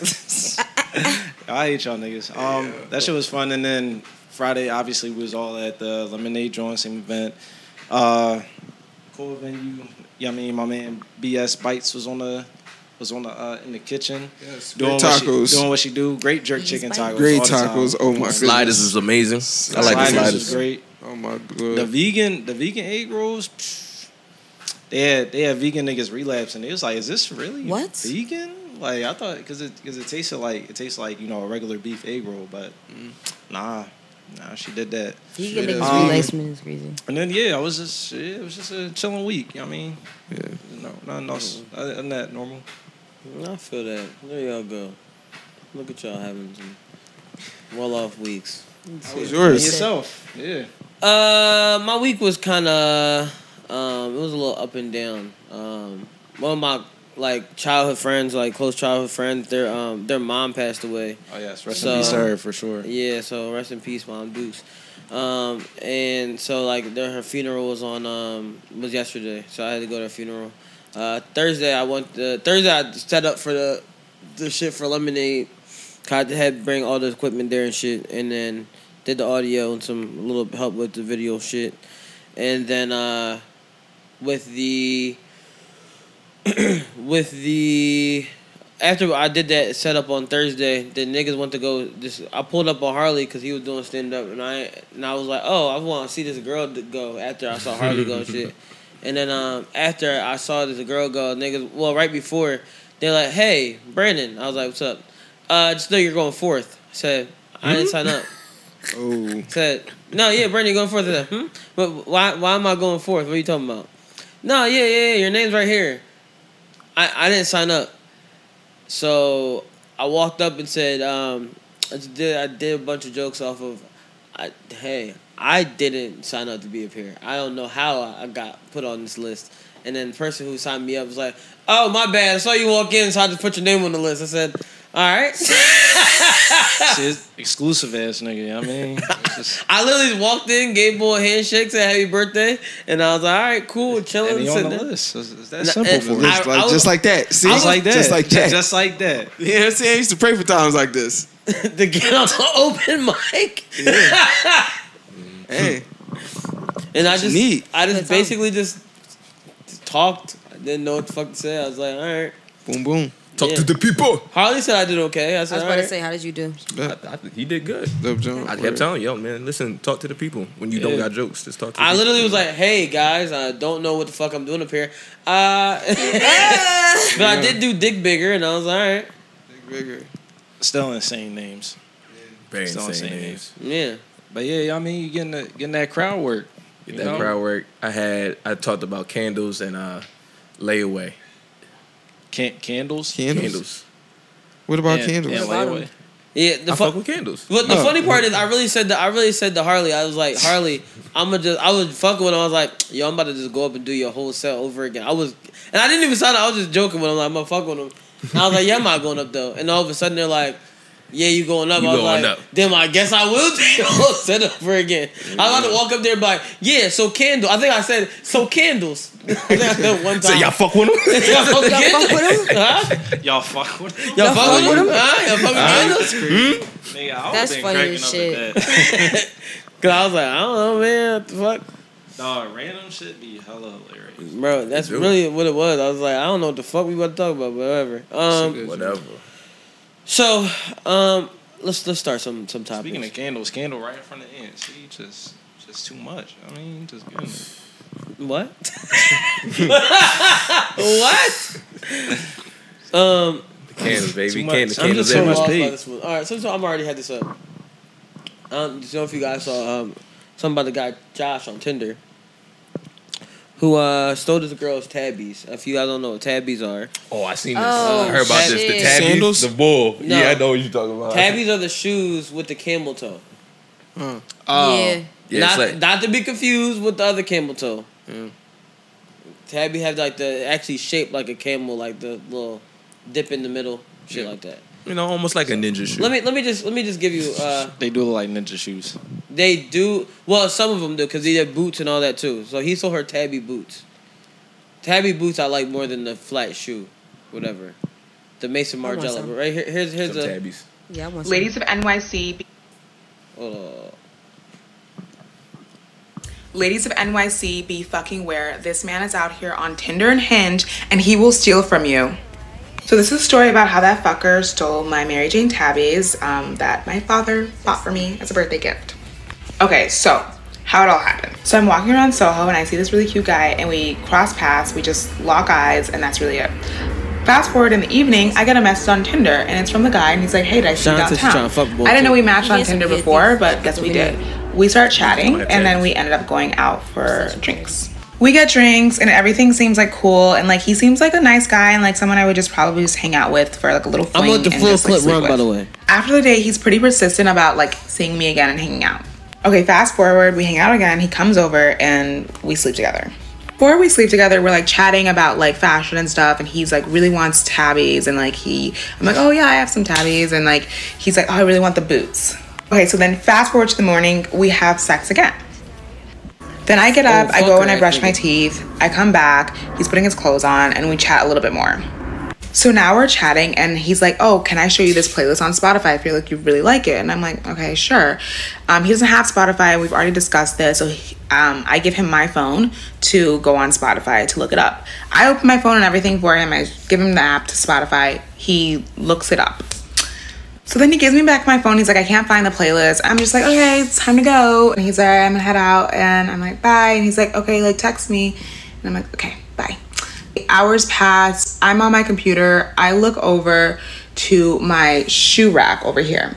I hate y'all niggas. Um, that shit was fun. And then Friday, obviously, we was all at the Lemonade Joint, same event. Uh, cool venue. Yeah, I mean, my man B S Bites was on the was on the uh, in the kitchen. Yes, doing great what she- tacos. doing what she do. Great jerk Yes, chicken Bites. tacos. Great all the time. tacos. Oh my Sliders goodness. is amazing. I like the Sliders sliders. was great. Oh my The god. vegan, the vegan egg rolls. pff, They had they had vegan niggas relapsing. It was like, is this really What? vegan? Like I thought, because it because it tasted like it tastes like you know a regular beef egg roll, but nah, nah, she did that. You can make Um, replacement is crazy. And then yeah, I was just yeah, it was just a chilling week. You know what I mean, Yeah. no, nothing else other than that normal. I feel that. There y'all go. Look at y'all having some well-off weeks. How was And yours? yourself, yeah. Uh, my week was kind of, um, it was a little up and down. Um, one of my like childhood friends, like close childhood friends, their um, their mom passed away. Oh yes, rest So- in peace to her for sure. Yeah, so rest in peace, Mom Dukes. Um, and so like their, her funeral was on um was yesterday, so I had to go to her funeral. Uh, Thursday I went. To, Thursday I set up for the the shit for Lemonade. I had to bring all the equipment there and shit, and then did the audio and some little help with the video shit, and then uh, with the with the after I did that setup on Thursday, the niggas went to go. Just I pulled up on Harley because he was doing stand up, and I and I was like, oh, I want to see this girl to go. After I saw Harley go and shit, and then um after I saw this girl go, niggas well right before they're like, hey Brandon, I was like, what's up? Uh, just know you're going fourth. I said I didn't sign up. Oh. Said no, yeah, Brandon, you're going fourth. I said, hmm, but why why am I going fourth? What are you talking about? No, yeah, yeah, yeah, your name's right here. I I didn't sign up. So I walked up and said, um, I just did I did a bunch of jokes off of, I, hey, I didn't sign up to be up here. I don't know how I got put on this list. And then the person who signed me up was like, oh, my bad. I saw you walk in, so I just put your name on the list. I said, all right. Shit, exclusive ass nigga. You know what I mean, It's just, I literally just walked in, gave boy a handshake, said happy birthday, and I was like, all right, cool, chilling. and he on sitting the there. list. It's, it's that And- simple and for me. I- Just like, was- just like that. See? Just like that. Just like that. Just like that. You know what I'm saying? I used to pray for times like this. To get on the open mic. Hey. And I just, Neat. I just Good time. basically just, just talked. I didn't know what the fuck to say. I was like, all right. Boom, boom. Talk Yeah. to the people. Harley said I did okay. I I said, was all about to right. say, how did you do? I, I, he did good. Dope John. I kept telling you, yo, man, listen, talk to the people. When you don't Yeah. got jokes, just talk to the I people. literally was like, hey, guys, I don't know what the fuck I'm doing up here. Uh, but I did do Dick Bigger, and I was all right. Bigger. Still insane names. Very Still insane insane names. Yeah. But yeah, I mean, you getting the, getting that crowd work. Get you that know? crowd work. I had, I talked about candles and uh, layaway. Can- candles. Candles? Candles. What about Yeah, candles? Yeah, about layaway. them? Yeah, the I fu- fuck with candles. But the Oh. funny part is, I really said that. I really said to Harley, I was like, Harley, I'm gonna just. I was fucking with him. I was like, yo, I'm about to just go up and do your whole set over again. I was, and I didn't even sign up. I was just joking with him. Like, I'm gonna fuck with him. And I was like, yeah, I'm not going up though. And all of a sudden they're like, yeah, you going up. You I was going like, up. then I guess I will do your whole set over again. I was about to walk up there and be like, yeah, so candle. I think I said so candles. I think I said one time. So y'all fuck with him? Y'all fuck with Y'all fuck candles? with him? Huh? Y'all fuck with him? Y'all fuck with him? Huh? Y'all fuck with candles? Nigga, I That's been funny cracking as up shit. at that. Cause I was like, I don't know, man. What the fuck? Dog, random shit be hella hilarious. Bro, that's do. really what it was. I was like, I don't know what the fuck we about to talk about, but whatever. Um, Whatever. so, um, let's let's start some some topics. Speaking of candles, candle right in front of the end. See, just just too much. I mean, just getting it. What? what? um, Candles, baby. Too much. Candles, I'm candles just so I'm much everywhere. lost paid. by this one. All right, so, so I'm already had this up. Um, just know if you guys saw um something about the guy Josh on Tinder, who uh stole this girl's tabbies. If you guys don't know what tabbies are, Oh, I seen this. Oh, I heard about this. The shit. tabbies, Sandals? the bull. No. Yeah, I know what you're talking about. tabbies are the shoes with the camel toe. Oh. Yeah. Yeah, not, it's like, not to be confused with the other camel toe. Yeah. Tabby had like the actually shaped like a camel, like the little dip in the middle, shit Yeah. like that. You know, almost like a ninja shoe. Let me let me just let me just give you. Uh, They do look like ninja shoes. they do well. Some of them do because they have boots and all that too. So he sold her Tabby boots. Tabby boots I like more than the flat shoe, whatever. The Mason I want Margiela. some. But right here, here's here's Some a. tabbies. Yeah, I want some. Ladies of N Y C, be- Hold on. ladies of N Y C, be fucking aware. This man is out here on Tinder and Hinge, and he will steal from you. So this is a story about how that fucker stole my Mary Jane Tabbies um, that my father bought for me as a birthday gift. Okay, so how it all happened. So I'm walking around Soho and I see this really cute guy and we cross paths, we just lock eyes, and that's really it. Fast forward in the evening, I get a message on Tinder and it's from the guy and he's like, hey, did I see you Sean said she's downtown? trying to fuck both I didn't know too. we matched on Yes, Tinder we did. before, but guess we did. We start chatting and then we ended up going out for drinks. We get drinks and everything seems like cool and like he seems like a nice guy and like someone I would just probably just hang out with for like a little fling. I'm gonna let the and full just, like, clip sleep run, by with. the way. After the day, he's pretty persistent about like seeing me again and hanging out. Okay, fast forward, we hang out again, he comes over and we sleep together. Before we sleep together, we're like chatting about like fashion and stuff and he's like really wants tabbies and like he, I'm like, oh yeah, I have some tabbies and like he's like, oh, I really want the boots. Okay, so then fast forward to the morning, we have sex again. Then I get up, Oh, I fuck go her, and I I brush think my it- teeth, I come back, he's putting his clothes on and we chat a little bit more. So now we're chatting and he's like, oh, can I show you this playlist on Spotify? I feel like you really like it. And I'm like, okay, sure. Um, he doesn't have Spotify. We've already discussed this. So he, um, I give him my phone to go on Spotify to look it up. I open my phone and everything for him. I give him the app to Spotify. He looks it up. So then he gives me back my phone. He's like, I can't find the playlist. I'm just like, okay, it's time to go. And he's like, I'm gonna head out. And I'm like, bye. And he's like, okay, like text me. And I'm like, okay, bye. Hours pass. I'm on my computer. I look over to my shoe rack over here.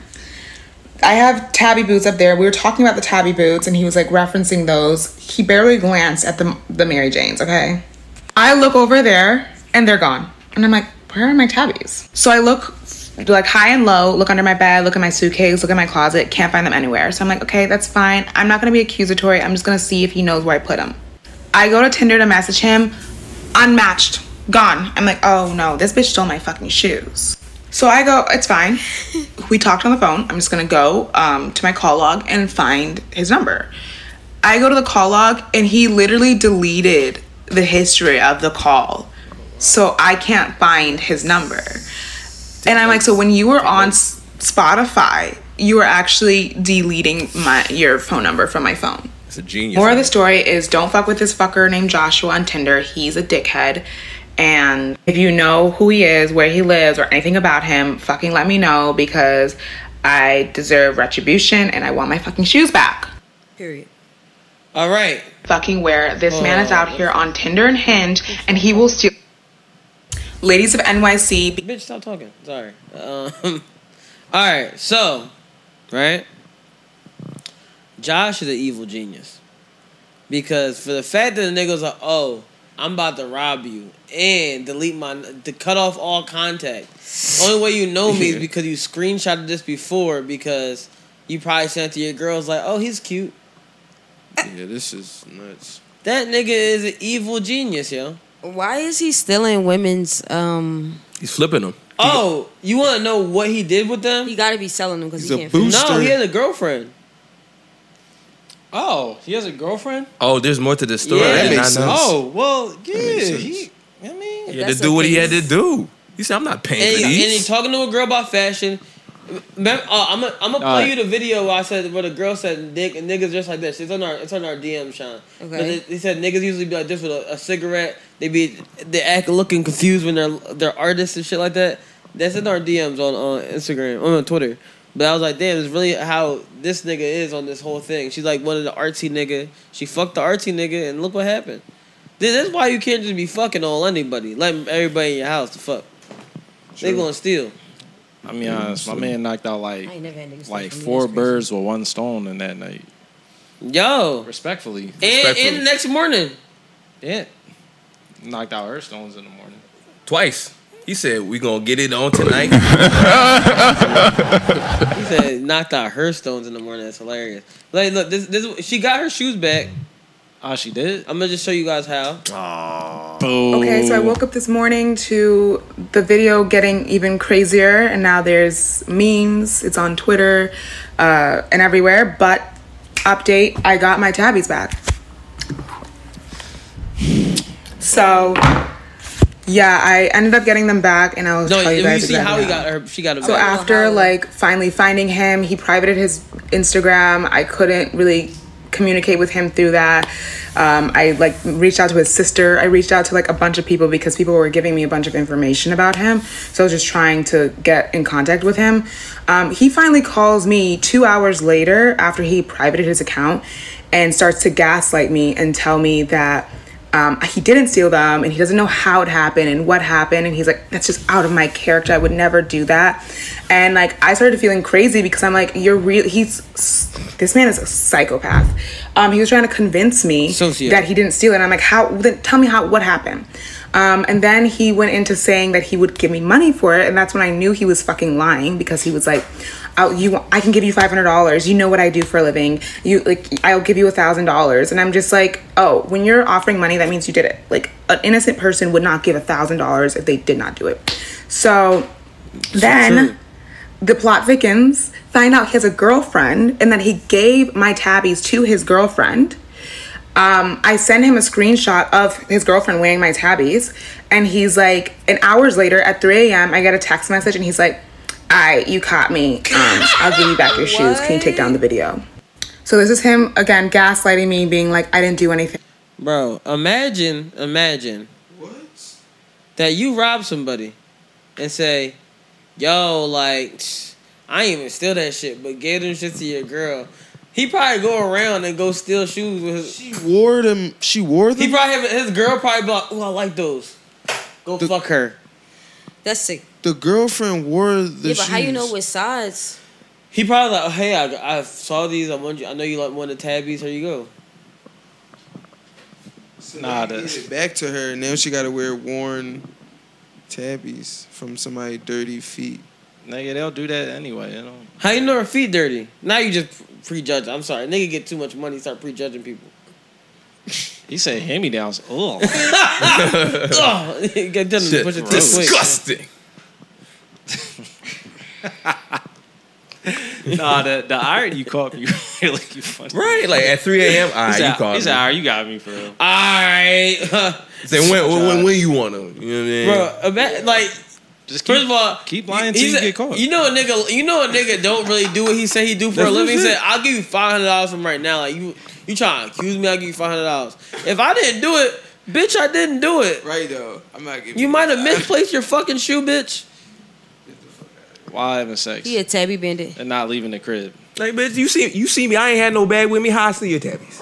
I have tabby boots up there. We were talking about the tabby boots and he was like referencing those. He barely glanced at the, the Mary Janes, okay? I look over there and they're gone. And I'm like, where are my tabbies? So I look like high and low, look under my bed, look at my suitcase, look at my closet, can't find them anywhere. So I'm like, okay, that's fine. I'm not gonna be accusatory. I'm just gonna see if he knows where I put them. I go to Tinder to message him, unmatched, gone. I'm like, oh no, this bitch stole my fucking shoes. So I go, it's fine. We talked on the phone. I'm just gonna go um, to my call log and find his number. I go to the call log and he literally deleted the history of the call. So I can't find his number. And I'm like, so when you were on S- Spotify, you were actually deleting my your phone number from my phone. It's a genius. More of the story is don't fuck with this fucker named Joshua on Tinder. He's a dickhead. And if you know who he is, where he lives, or anything about him, fucking let me know because I deserve retribution and I want my fucking shoes back. Period. All right. Fucking where this man is Oh. out here on Tinder and Hinge and he will steal. Ladies of N Y C. be- Bitch, stop talking. Sorry. Um, all right. So, right. Josh is an evil genius because for the fact that the nigga was like, "Oh, I'm about to rob you and delete my to cut off all contact." Only way you know me is because you screenshotted this before because you probably sent it to your girls like, "Oh, he's cute." Yeah, this is nuts. That nigga is an evil genius, yo. Why is he stealing women's? Um, He's flipping them. Oh, you want to know what he did with them? he got to be selling them because He's he a can't. boost. finish. No, he Booster. has a girlfriend. Oh, he has a girlfriend? Oh, there's more to the story. Yeah. I That did makes not know. sense. Oh, well, yeah. makes sense. He, I mean, He had That's to do what he okay. had to do. He said, "I'm not paying And, for he, these." and he talking to a girl about fashion. Remember, uh, I'm gonna I'm gonna play Alright. you the video where I said where the girl said Nick and niggas just like this. It's on our it's on our D M, Sean. Okay. But it, he said niggas usually be like this with a, a cigarette. They be they act looking confused when they're they're artists and shit like that. That's in our D Ms on on Instagram on Twitter. But I was like, damn, it's really how this nigga is on this whole thing. She's like one of the artsy nigga. She fucked the artsy nigga, and look what happened. This is why you can't just be fucking on anybody. Let everybody in your house to fuck. They True. gonna steal. I mean, honest, my man knocked out like I ain't never had niggas like steal from me. four That's crazy. birds with one stone in that night. Yo. Respectfully. And, Respectfully. and the next morning. Yeah. Knocked out her stones in the morning. Twice. He said, "We gonna get it on tonight." He said knocked out her stones in the morning. That's hilarious. Like, look, this this she got her shoes back. Oh, she did? I'm gonna just show you guys how. Aww. Okay, so I woke up this morning to the video getting even crazier, and now there's memes. It's on Twitter uh, and everywhere. But update: I got my tabbies back. So yeah, I ended up getting them back, and I'll No, tell you you guys see exactly how he got her. She got it So back. after like finally finding him, he privated his Instagram. I couldn't really communicate with him through that. Um, I like reached out to his sister. I reached out to like a bunch of people because people were giving me a bunch of information about him. So I was just trying to get in contact with him. Um, he finally calls me two hours later after he privated his account and starts to gaslight me and tell me that Um, he didn't steal them and he doesn't know how it happened and what happened. And he's like, that's just out of my character. I would never do that. And like, I started feeling crazy because I'm like, you're real. He's, this man is a psychopath. Um, he was trying to convince me Sociopath. that he didn't steal it. And I'm like, how, then tell me how, what happened? Um, and then he went into saying that he would give me money for it. And that's when I knew he was fucking lying because he was like, I'll, you, I can give you five hundred dollars. You know what I do for a living. You like, I'll give you a thousand dollars. And I'm just like, oh, when you're offering money, that means you did it. Like an innocent person would not give a thousand dollars if they did not do it. So then the plot thickens, find out he has a girlfriend and that he gave my tabbies to his girlfriend. Um, I send him a screenshot of his girlfriend wearing my tabbies, and he's like, and hours later at three a.m. I get a text message, and he's like, all right, you caught me. Um, I'll give you back your shoes. Can you take down the video? So this is him, again, gaslighting me, being like, I didn't do anything. Bro, imagine, imagine What? that you rob somebody and say, yo, like, I ain't even steal that shit, but gave them shit to your girl. He probably go around and go steal shoes with his... She wore them. She wore them. He probably have, his girl probably be like, oh, I like those. Go The- fuck her. That's sick. The girlfriend wore the Yeah, but shoes. how you know what size? He probably like, oh, hey, I, I saw these. I want you. I know you like one of the tabbies. Here you go. So Nah, nah, gave that's- it back to her, and now she got to wear worn tabbies from somebody's dirty feet. Nigga, they'll do that anyway, you know. How you know her feet dirty? Now you just prejudge. I'm sorry, nigga get too much money, start prejudging people. He said hand-me-downs. Ugh. Oh, get done Shit, push it too quick. disgusting. Nah, the, the iron you caught me really funny. Right, like at three a.m. All He right, said, you called he me. said, all right, you got me for real. All right, Say when, when, when, when you want them. You know what I mean? bro. Ima- like, Just keep, first of all, keep lying he- till you he's a- get caught. You know a nigga. You know a nigga don't really do what he say he do for That's a living. He what I'm said, "I'll give you five hundred dollars from right now." Like you, you trying to accuse me? I'll give you five hundred dollars. If I didn't do it, bitch, I didn't do it. Right though, I'm not giving. You might have misplaced your fucking shoe, bitch. Why having sex He a tabby bandit. and not leaving the crib? Like, bitch, you see, you see me. I ain't had no bag with me. How I see your tabbies?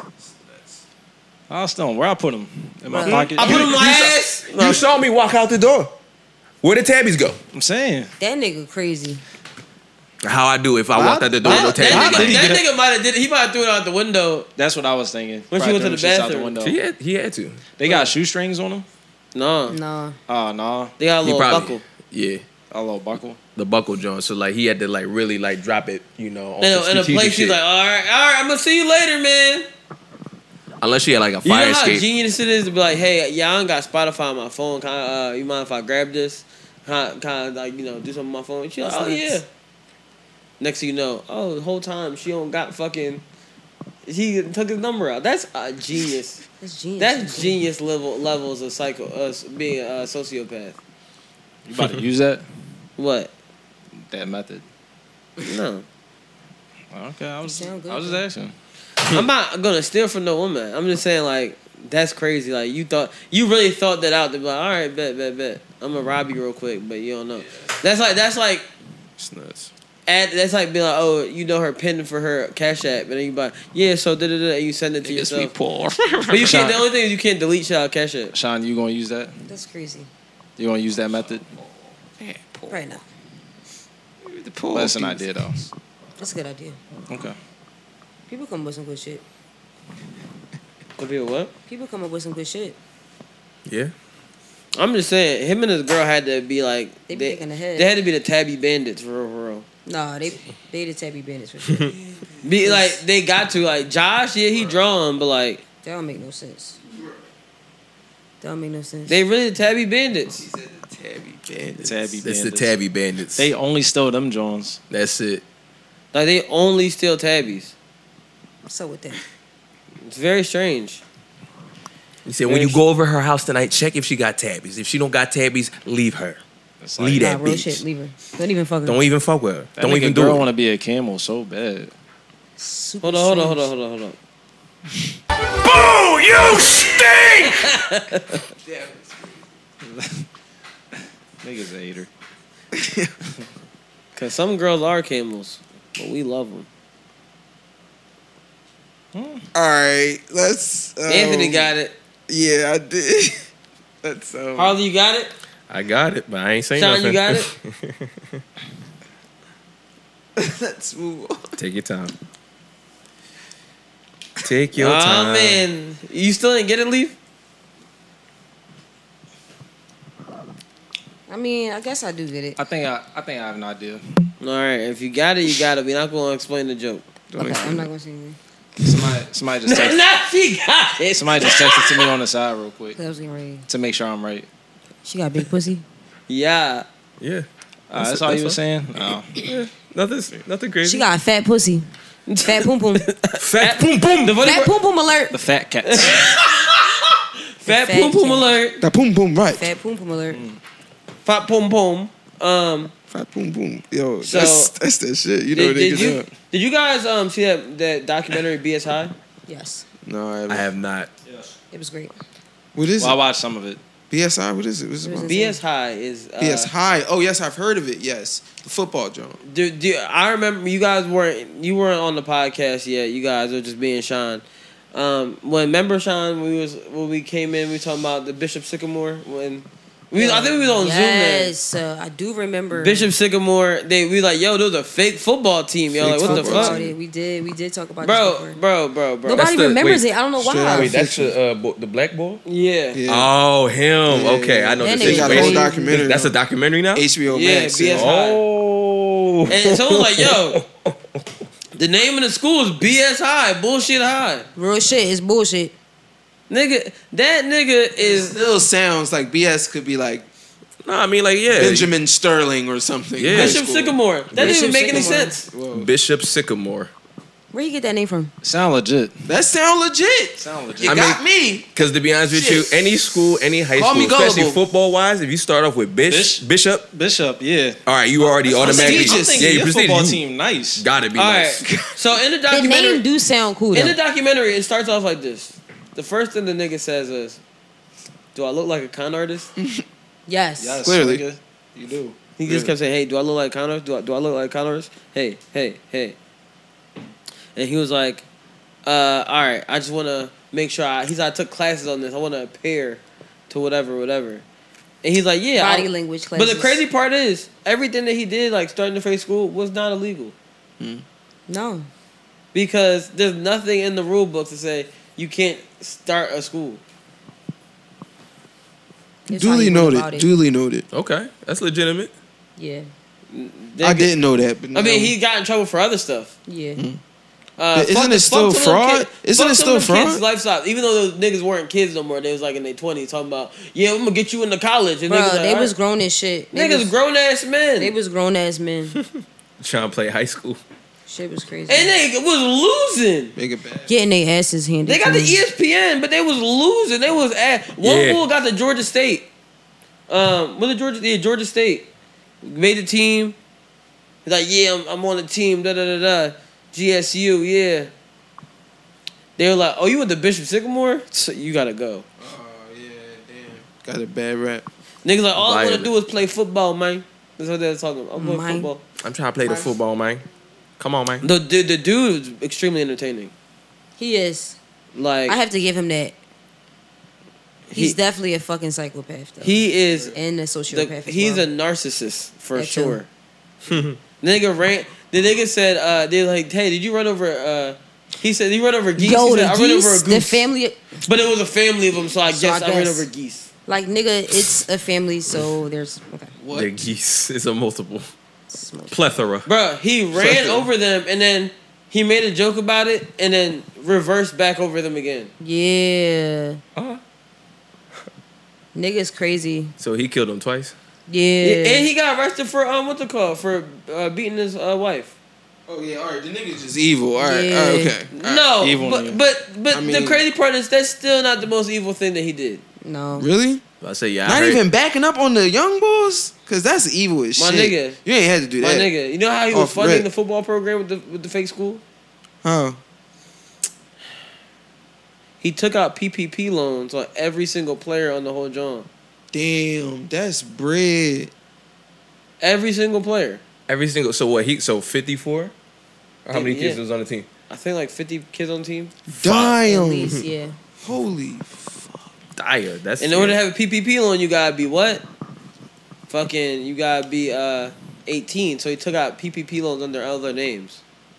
I was still where I put them in my Bruh. pocket. I put him in my You ass. You saw me walk out the door. Where the tabbies go? I'm saying. That nigga crazy. How I do if I walked out the door That, with no that tabbies? nigga, did he that get it? nigga might have did. He might have threw it out the window. That's what I was thinking. When she Probably went to threw the them shits out bathroom. window. He had, he had to. They got shoestrings on them? No, Nah. Oh, no. they got a He little probably, buckle. yeah, A little buckle. the buckle joint. So like he had to like really like drop it, you know, on In some a, in a strategic place, shit. she's like, all right, all right, I'm gonna see you later, man. Unless she had like a You know fire how escape. genius it is to be like, hey, yeah, I don't got Spotify on my phone. Kind of, uh, you mind if I grab this? Kind of, kind of like, you know, do something on my phone. She like, That's oh nice. yeah. Next thing you know, oh, the whole time she don't got fucking. He took his number out. That's a genius. That's genius. That's genius level levels of psycho, uh, being a sociopath. You about to use that? What? That method. No, Okay, I was, sound good, I was though. just asking. I'm not gonna steal from no woman. I'm just saying like that's crazy. Like you thought, you really thought that out to be like, all right, bet, bet, bet. I'm gonna rob you real quick, but you don't know. That's like that's like. It's nuts. Add, that's like being like, oh, you know her pin for her Cash App, and then you buy, yeah, so da da da, and you send it to Niggas yourself. be poor. But you can't. The only thing is you can't delete shit out of Cash App. Sean, you gonna use that? That's crazy. You gonna use that method? Right now. Well, that's an idea though. That's a good idea. Okay. People come up with some good shit. Could be a what? People come up with some good shit. Yeah. I'm just saying, him and his girl had to be like, They be thinking ahead. they had to be the tabby bandits for real, for real. Nah, they they the tabby bandits for sure. Be like, they got to like Josh, yeah, he drawn, but like That don't make no sense. That don't make no sense. They really the Tabby Bandits. He said the Tabby Bandits. Tabby That's the Bandits. Tabby Bandits. They only stole them Jones. That's it. Like they only steal tabbies. What's up with that? It's very strange. He said, when you go over her house tonight, check if she got tabbies. If she don't got tabbies, leave her. It's leave Nah, that real bitch. shit. Leave her. Don't even fuck her. Don't even fuck with her. That don't nigga even girl do want it. to be a camel so bad. Super Hold on, hold on, hold on, strange. hold on, hold on. Boo! You stink! Niggas a hater. Cause some girls are camels, but we love them. All right, let's. Um, Anthony got it. Yeah, I did. Let's. Um, Harley, you got it. I got it, but I ain't saying Sean, nothing. you got it. let's move on. Take your time. Take your Oh time. man, you still didn't get it, Leaf? I mean, I guess I do get it. I think I, I think I have an idea. All right, if you got it, you got it. We're not gonna explain the joke. Okay, I'm not gonna say anything. Somebody, somebody just text, Now she got it. somebody just texted to me on the side real quick Cause I was getting ready. to make sure I'm right. She got big pussy. Yeah. Yeah. Uh, that's, all that's you were fine. saying. Oh. Yeah. Nothing, nothing crazy. She got a fat pussy. Fat poom poom. fat boom boom. The funny Fat part- poom poom alert. The fat cats. Fat Fat poom poom cat. alert. That boom boom right. Fat poom poom alert. Fat poom poom. Um. Fat boom boom. Yo, So- that's that's that shit. You know Did, did niggas you up. did you guys um see that that documentary B S High? Yes, No, I, haven't. I have not. it was great. What is Well, I it? watched some of it. B S I. What is it? What's it What is about? it? B S High is uh, B S High. Oh yes, I've heard of it. Yes, the football joint. Do, do, I remember you guys weren't you weren't on the podcast yet. You guys were just being Sean. Um, when remember Sean when we was when we came in, we were talking about the Bishop Sycamore when we I think we was on Yes, uh, I do remember. Zoom. Then. Bishop Sycamore, they we like yo, there was a fake football team. Yo, Fake like what the football fuck, About it. We did. We did talk about this bro, before. bro, bro, bro. Nobody the- remembers wait, it. I don't know straight why. out Wait, that's the uh, bo- the black boy. Yeah, Yeah. Oh, him. Yeah. Okay, I know That the nigga They got a crazy. whole situation. documentary. That's a on documentary now. H B O Yeah, Max. B S yeah. High. Oh. and someone was like, yo, the name of the school is B S High, bullshit high, Real shit is bullshit. nigga. That nigga It is. still sounds like B S could be like No, I mean like yeah. Benjamin Sterling or something. Yeah. High Bishop school. Sycamore. That didn't Bishop even make any Sycamore. sense. Whoa. Bishop Sycamore. Where you get that name from? Sound legit. That sound legit. Sound legit. You I got mean- me. Because to be honest with Shit. you, any school, any high Call school, me especially gullible. football wise, if you start off with Bish, Bish? Bishop, Bishop, yeah. all right, you already automatically prestigious. I'm yeah, thinking you your prestigious. football You team nice. gotta be All right. nice. So in the The documentary, name do sound cool in though. the documentary, it starts off like this. The first thing the nigga says is, "Do I look like a con artist?" yes. Yes, Clearly. nigga, you do. He just kept saying, "Hey, do I look like a con artist? Do I, do I look like a con artist? Hey, hey, hey." And he was like, uh, "All right, I just want to make sure." I, he's like, "I took classes on this. I want to appear to whatever, whatever." And he's like, "Yeah." Body I'll- language But classes. the crazy part is, everything that he did, like starting to face school, was not illegal. No. Because there's nothing in the rule book to say you can't start a school. Here's how Duly he went about noted. it. Duly noted. Okay, that's legitimate. Yeah. They I could- didn't know that. But I mean, no. he got in trouble for other stuff. Yeah. Uh, But isn't fuck it the- still fuck some of them fraud? kid- Isn't fuck it some still of them kids' fraud? lifestyle. Even though those niggas weren't kids no more, they was like in their twenties talking about, yeah, I'm gonna get you into college. And Bro, niggas like, they all was right. grown as shit. They niggas was, grown ass men. They was grown ass men. Trying to play high school. Shit was crazy. and they was losing. Make it bad. Getting their asses handed. They got to the them. E S P N, but they was losing. They was at one Yeah. fool got the Georgia State. Um, was it Georgia? Yeah, Georgia State made the team. He's like, yeah, I'm, I'm on the team. Da da da da. G S U, yeah. They were like, oh, you went to Bishop Sycamore? So you gotta go. Oh yeah, damn. Got a bad rap. Niggas like, all I want to Violent. do is play football, man. That's what they're talking about. I'm playing Man. football. I'm trying to play the football, man. Come on, man. The, the the dude is extremely entertaining. He is. Like I have to give him that. He's he, definitely a fucking psychopath though. he is. and a The, sociopath. as he's well. a narcissist for That sure. too. Nigga ran. The nigga said, uh, "They like, hey, did you run over?" Uh, he said, "You run over geese." Yo, he said, the I ran over a geese, goose. the family. But it was a family of them, so I So guess I I, ran guess. over geese. Like nigga, it's a family, so there's okay. The geese is a multiple Smoke. plethora. Bruh, he ran over them, and then he made a joke about it and then reversed back over them again. Yeah. Uh-huh. Nigga's crazy. So he killed him twice. Yeah. Yeah, and he got arrested for um what's it called for uh, beating his uh, wife. Oh yeah, all right. The nigga's just evil. All right, Yeah. all right okay. All right. No, Evil but nigga. but but I the mean- crazy part is that's still not the most evil thing that he did. No. Really? I say yeah. I Not heard- even backing up on the young boys, cause that's evil as My shit. nigga. You ain't had to do My that. nigga, you know how he was Off funding rip. the football program with the with the fake school? How? He took out P P P loans on every single player on the whole joint. Damn, that's bread. Every single player. Every single. So what? He so fifty four. How many kids Yeah. was on the team? I think like fifty kids on the team. At Damn. least, yeah. Holy. Dire. That's In order to have a P P P loan, you gotta be what? Fucking, you gotta be uh eighteen. So he took out P P P loans under other names.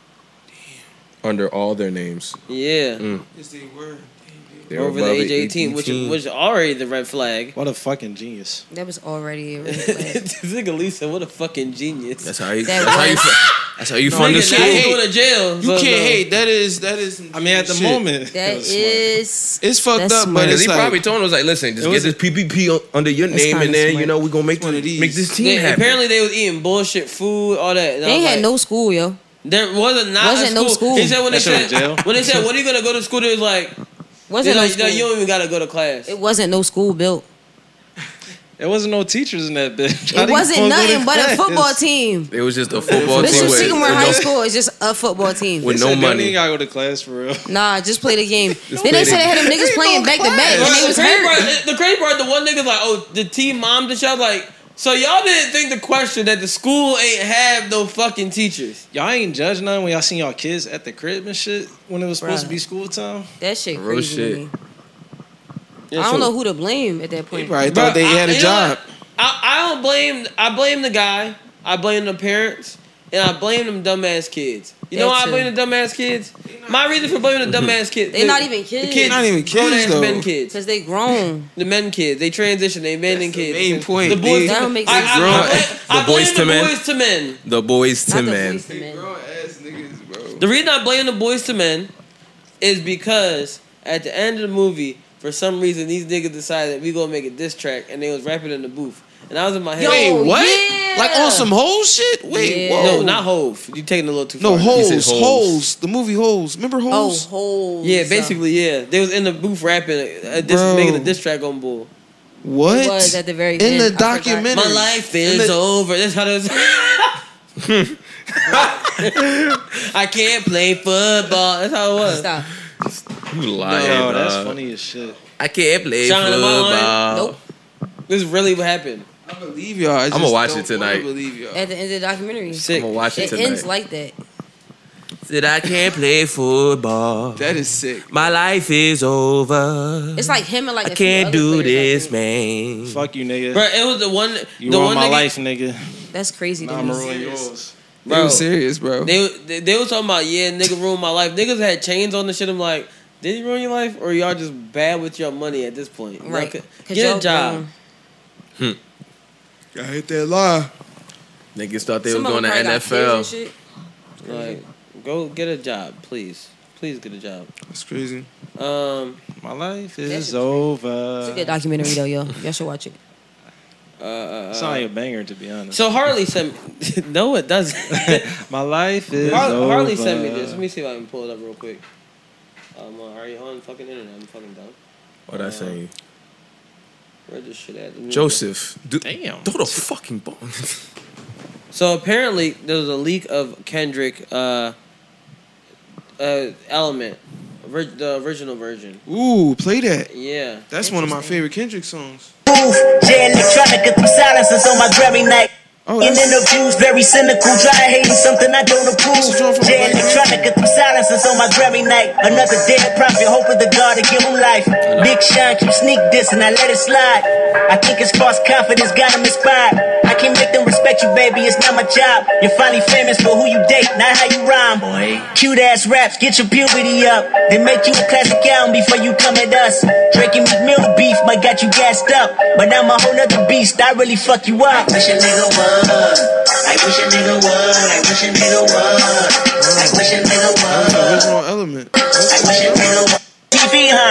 under all their names. Yeah. Mm. Yes, they were. They're Over the above age of eighteen, which eighteen. which is already the red flag. What a fucking genius. That was already a red flag. This nigga Lisa, what a fucking genius. That's how you. That That's how you. was- fu- That's how you No, fund the nigga, Now school. he's hate. going to jail. You so can't no. hate. That is that is. Some I mean, at the shit. moment, That it was smart. is. It's fucked That's up, smart. but Because it's he like probably told him, was like, listen, just It get was- this P P P under your It's name, kinda and then smart. you know we're gonna make One the, of these. make this team They, happen. apparently they was eating bullshit food, all that. And I They was had like, no school, yo. There wasn't not Wasn't a no school. school. He said when they That shit said was jail. when they said when are you gonna go to school, they was like, Wasn't they're no like no, school. you don't even gotta go to class. It wasn't no school built. There wasn't no teachers in that bitch. How It do you wasn't supposed to go to nothing but a class? football team. It was just a football team Bishop with, Sycamore with High no, School is just a football team. with They no said, "Damn, money. You gotta go to class for real. Nah, just play the game. then play they the said they had them niggas Ain't playing no back to back class. and they the, was crazy hurt. part, the crazy part, the one nigga's like, oh, the team mom and shit. Like, so y'all didn't think the question that the school ain't have no fucking teachers. Y'all ain't judge none when y'all seen y'all kids at the crib and shit when it was supposed Bruh. to be school time. That shit Real crazy shit. to me. I don't know who to blame at that They point. probably Bruh, thought they I- had a you know job. what? I, I don't blame. I blame the guy. I blame the parents, and I blame them dumbass kids. You know That why I too. blame the dumbass kids? My reason for blaming the dumbass kids. They the- not even kids. The kids, Not even kids, grown-ass though. men kids. Because they grown. The men kids, they transition, they men and That's the kids. main And point. The boys, They- That to don't men. make I, sense. I, I, Grown- blame, I the blame boys the to men. boys to men. The boys to Not the men. boys to men. Grown ass niggas, bro. The reason I blame the boys to men is because at the end of the movie, for some reason, these niggas decided that we gonna make a diss track, and they was rapping in the booth, and I was in my head. Wait, Yo, what? yeah. Like on some whole shit? Wait, Yeah. whoa. No, not Hove. You taking it a little too No, far. holes, You said holes, Holes. The movie Holes. Remember Oh, Holes? holes. Yeah, basically, yeah. They was in the booth rapping, uh, diss, Bro. making a diss track on Bull. What? It was at the very In end. the I forgot. documentary. My life In is the- over. That's how it was. I can't play football. That's how it was. Stop. You lying, Yo, that's dog. funny as shit. I can't play Sean, am I lying? football. Nope. This is really what happened. I believe y'all. I just I'ma watch don't it tonight. wanna believe y'all. At the end of the documentary. Sick. I'm gonna watch it It tonight. ends like that. Said I can't play football. That is sick. My life is over. It's like him and like I a few can't other do players, this, I think. man. Fuck you, nigga. Bro, it was the one. you the ruined one my nigga, life, nigga. That's crazy Now to I'm me. gonna ruin yours. They Bro. was serious, bro. They, they they was talking about, yeah, nigga ruined my life. Niggas had chains on the shit. I'm like, did he ruin your life, or y'all just bad with your money at this point? Y'all Right. could- 'Cause Get y'all a job. grown. I hit that lie. Niggas thought they Some was of going them to probably got N F L. kids and shit. Like, go get a job, please. Please get a job. That's crazy. Um, My life That is shit- over. It's a good documentary though, yo. Y'all should watch it. uh, uh, It's not like a banger, to be honest. so Harley sent me. No, it doesn't. My life is Har- over. Harley sent me this. Let me see if I can pull it up real quick. Um, uh, are you on fucking internet? I'm fucking dumb. What I say? Where's this shit at? Joseph. Do, Damn. Throw the fucking ball. So apparently there was a leak of Kendrick uh, uh, Element, Ori- the original version. Ooh, play that. Yeah. That's one of my favorite Kendrick songs. J Electronica through silences on my Grammy night. Oh, In that's interviews, very cynical, dry hating something I don't approve. J Electronica through silences on my Grammy night. Another dead prophet, hoping the God to give him life. Big Sean keep sneak this and I let it slide. I think his false confidence got him inspired. I can't make them respect you, baby, it's not my job. You're finally famous for who you date, not how you rhyme. Boy. Cute ass raps, get your puberty up. Then make you a classic album before you come at us. Drake and Meek Mill beef might got you gassed up, but I'm a whole nother beast, I really fuck you up. Wish a nigga would. I wish a nigga would. I wish a nigga would. I wish a nigga would.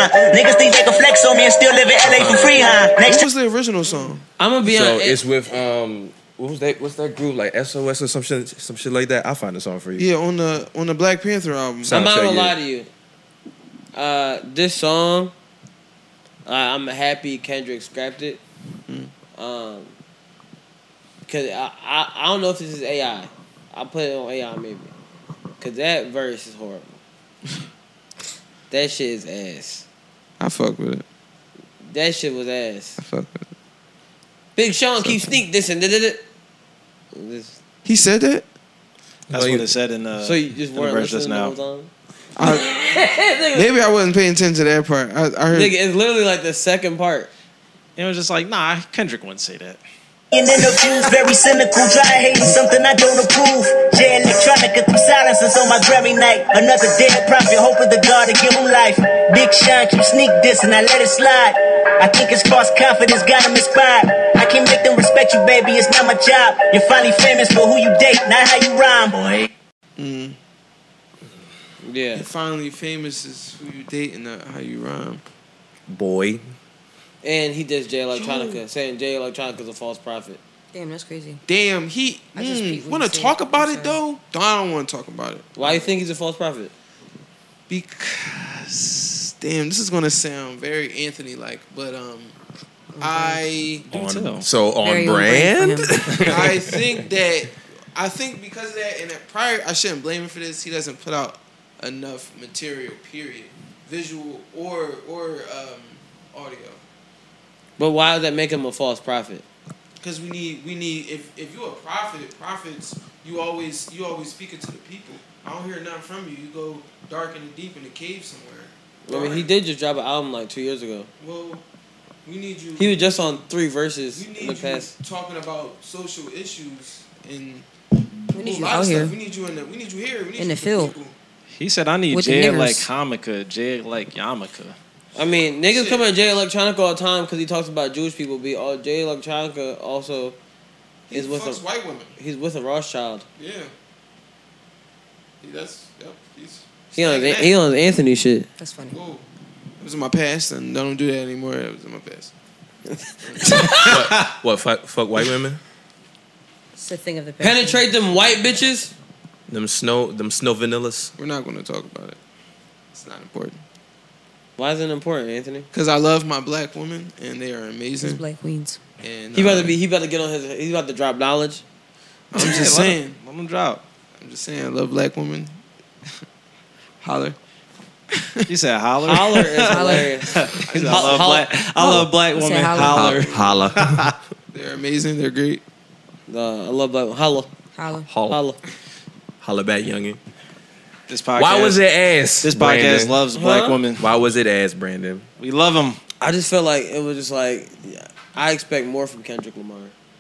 huh? Niggas think they can flex on me and still live in L A for free, huh? Next What was the original song? I'm gonna be So on. it's with um, what was that? What's that group like S O S or some shit, some shit like that? I'll find the song for you. Yeah, on the on the Black Panther album. I'm not Soundtrack, gonna yeah. lie to you. Uh, this song, uh, I'm happy Kendrick scrapped it. Um, cause I, I I don't know if this is A I. I'll put it on A I maybe. Cause that verse is horrible. That shit is ass. I fuck with it. That shit was ass. I fuck with it. Big Sean keeps sneak this and did it. This. He said that? That's what it said in the, So you just in the weren't verse just listening the now. whole time? I, maybe I wasn't paying attention to that part. I, I heard. Nigga, it's literally like the second part. It was just like, nah, Kendrick wouldn't say that. And then the views very cynical, try hating something I don't approve. J Electronica through silences on my Grammy night. Another dead prophet, hoping the God to give him life. Big Sean keep sneak this and I let it slide. I think it's false confidence got him inspired. I can't make them respect you, baby, it's not my job. You're finally famous for who you date, not how you rhyme, boy. Mm. Yeah. You're finally famous is who you date and not how you rhyme. Boy. And he dissed Jay Electronica, saying Jay Electronica is a false prophet. Damn, that's crazy. Damn, he. I just peeped Mm, when want to you said talk it. about I'm it though? No, I don't want to talk about it. Why do you think he's a false prophet? Because damn, this is gonna sound very Anthony like, but um, I On, so on Very on brand. brand for him. I think that I think because of that and that prior, I shouldn't blame him for this. He doesn't put out enough material, period, visual or or um, audio. But why does that make him a false prophet? Because we need we need if if you're a prophet, prophets you always you always speaking to the people. I don't hear nothing from you. You go dark and deep in the cave somewhere. I mean, he did just drop an album like two years ago. Well, we need you. He was just on three verses We in need the you past. talking about social issues and We need a you lot out of here. stuff. We need you in the. We need you here. We need In you the for field. people. He said, I need With the Jay niggers. like Hamika, Jay like Yamaka. I mean, niggas Shit. come at Jay Electronica all the time because he talks about Jewish people. Be all Jay Electronica also He is with fucks a white women. he's with a Rothschild. Yeah. He, that's yep. He's. He on staying he on Anthony shit. That's funny. Whoa. It was in my past, and I don't do that anymore. It was in my past. what? What? Fuck, fuck white women? It's a thing of the past. Penetrate them white bitches. Them snow, them snow vanillas. We're not going to talk about it. It's not important. Why is it important, Anthony? Because I love my black women, and they are These amazing. black queens. And He about uh, to be he about to get on his he's about to drop knowledge. I'm just Let saying. him- Let him drop. I'm just saying. I love black women. Holler. He said holler. Holler is hilarious. He said, I Ho- love ho- black. I love black He said women. holler. Holler. Holla. They're amazing. They're great. Uh, I love black. Holla, Holla. Holla. holla. Holla back, youngin. This podcast. Why was it ass? This podcast Brandon? loves black Huh? women. Why was it ass, Brandon? We love them. I just felt like it was just like yeah, I expect more from Kendrick Lamar.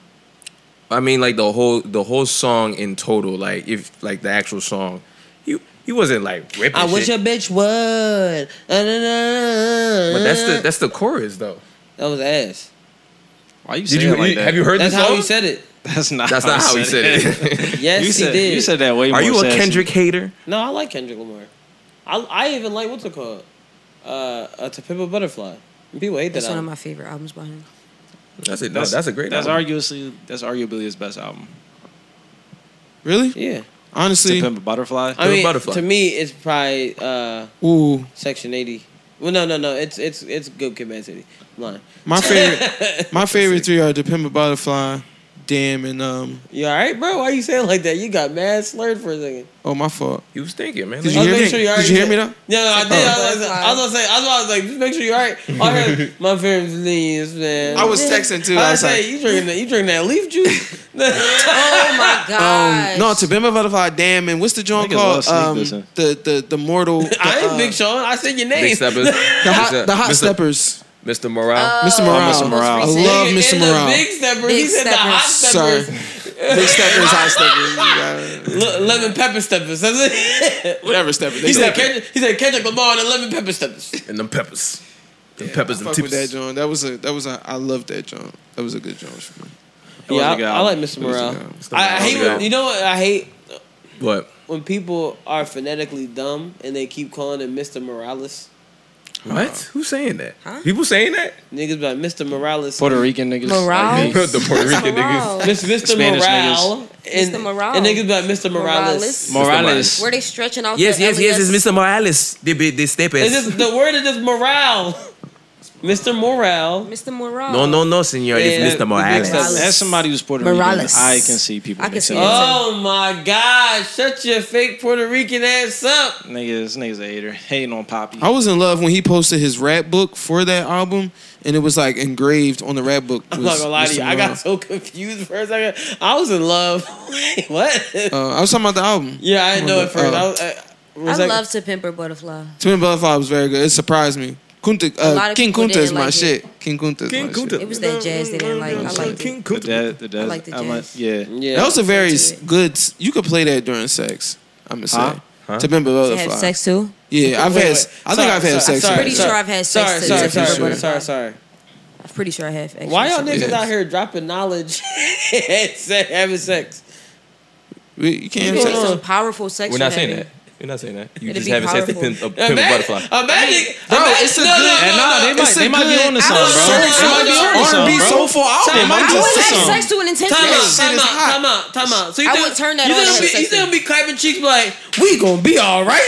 I mean, like the whole the whole song in total, like if like the actual song, he he wasn't like ripping I wish shit. a bitch would. But But that's the that's the chorus though. that was ass. Why you Did say you it like that? have you heard That's this how song? he said it. That's not. That's not how he said it. Yes, you he said, did. You said that way more. Are you a sassy. Kendrick hater? No, I like Kendrick Lamar. I I even like what's it called? Uh, uh To Pimp a Butterfly. And people hate that That's one of album. my favorite albums by him. That's it. No, that's a great. That's album. arguably that's arguably his best album. Really? Yeah. Honestly. To Pimp a Butterfly. I mean, Butterfly. to me, it's probably uh, Ooh. Section eighty. Well, no, no, no. It's it's it's Good Kid, Mad City. I'm lying. My favorite. my favorite three are Depend Butterfly, Damn, and um. You all right, bro? Why you saying like that? You got mad slurred for a second. Oh, my fault. He was thinking, man. Did Like, you I was hear me? making sure you all Did right. you hear me though? No, no, I did. Oh. I, was, I was gonna say. I was, I was like, just make sure you all right. I heard my favorite leaves, man. I was texting too. I I was say like, you drinking that? You drinking that leaf juice? Oh my god. um, no, to Bimba Butterfly, Damn, and what's the joint Niggas love called? sneak Um, dissing. the the the mortal. The, I ain't uh, Big Sean. I said your name. Big Steppers. The hot, the hot Mister steppers. Mister Morale. Oh, Mister Morale. Mister Morale. I Nigga, love Nigga, Mister in the Morale. Big Steppers. Big he said the hot Sorry. steppers. Big steppers, hot steppers. You got it. Le- lemon pepper steppers. That's it. Whatever steppers. They He said, stepping. Kendrick, he said Kendrick Lamar and the lemon pepper steppers. and them peppers. Them Yeah, peppers I and fuck tips. with that joint. That was a that was a I love that joint. That was a good joint for me. It was Yeah, a good I, I album. like Mister It was a Morale. good album. I, I hate Morale. when, you know what I hate What? when people are phonetically dumb and they keep calling him Mister Morales. What? Who's saying that? Huh? People saying that? Niggas like Mister Morales. Puerto Rican niggas. Morales? The Puerto Rican niggas. Mister Mister Spanish Morale. And, Mister Morale. and niggas like Mister Morales. Morales. Were they stretching out Yes, the yes, yes. Elias? It's Mister Morales. They be they step It's just, the word is just morale. Mister Morale. Mister Morale. No, no, no, senor. It's Yeah, Mister Morales. Morales. As somebody who's Puerto Morales. Rican, I can see people. I can see mixing it. it up. Oh my God! Shut your fake Puerto Rican ass up. Niggas, niggas a hater. Hating on Poppy. I was in love when he posted his rap book for that album, and it was like engraved on the rap book. I'm not was gonna lie to Mister you. I got Morale. so confused for a second. I was in love. Wait, what? Uh, I was talking about the album. Yeah, I didn't know at first. Uh, I, was, I, was I like, love To Pimp a Butterfly. Twin Butterfly was very good. It surprised me. Kunta, A lot uh, of King people Kunta is didn't my like shit. it. King Kunta is King my Kunta. shit. It was that jazz they didn't like. I liked it. The jazz, the jazz. I like the I'm jazz. yeah. yeah. That was a very into it. good. You could play that during sex. I'm gonna say. Huh? Huh? To Pimp a You Butterfly. have sex too? Yeah, I've Wait, had. wait. I think Sorry, I've had sorry, sex. sorry, with Pretty her. sure I've had sex Sorry, to sorry, To Pimp a sorry, sorry, Butterfly. sorry, sorry. I'm pretty sure I have. Actually Why y'all sex. niggas Yes. out here dropping knowledge and say- having sex? We- You You can't can say be some powerful sex. We're you're not saying having. that. We're not saying that. You It'd just be haven't said the powerful. pimp, a pimp a butterfly. Imagine, Bro, imagine, it's a no, no, good- no, And nah, no, they no. might, It's a they might be good on to album. something, bro. Soul- They might be on to R and B something, bro. soulful album. They might I'm I just just would say have something. sex to an Time intention. out, shit time is out, hot. time out, time out. So you I think- would turn that you on think and be, have You sex think be clapping cheeks be like, we gonna be all right?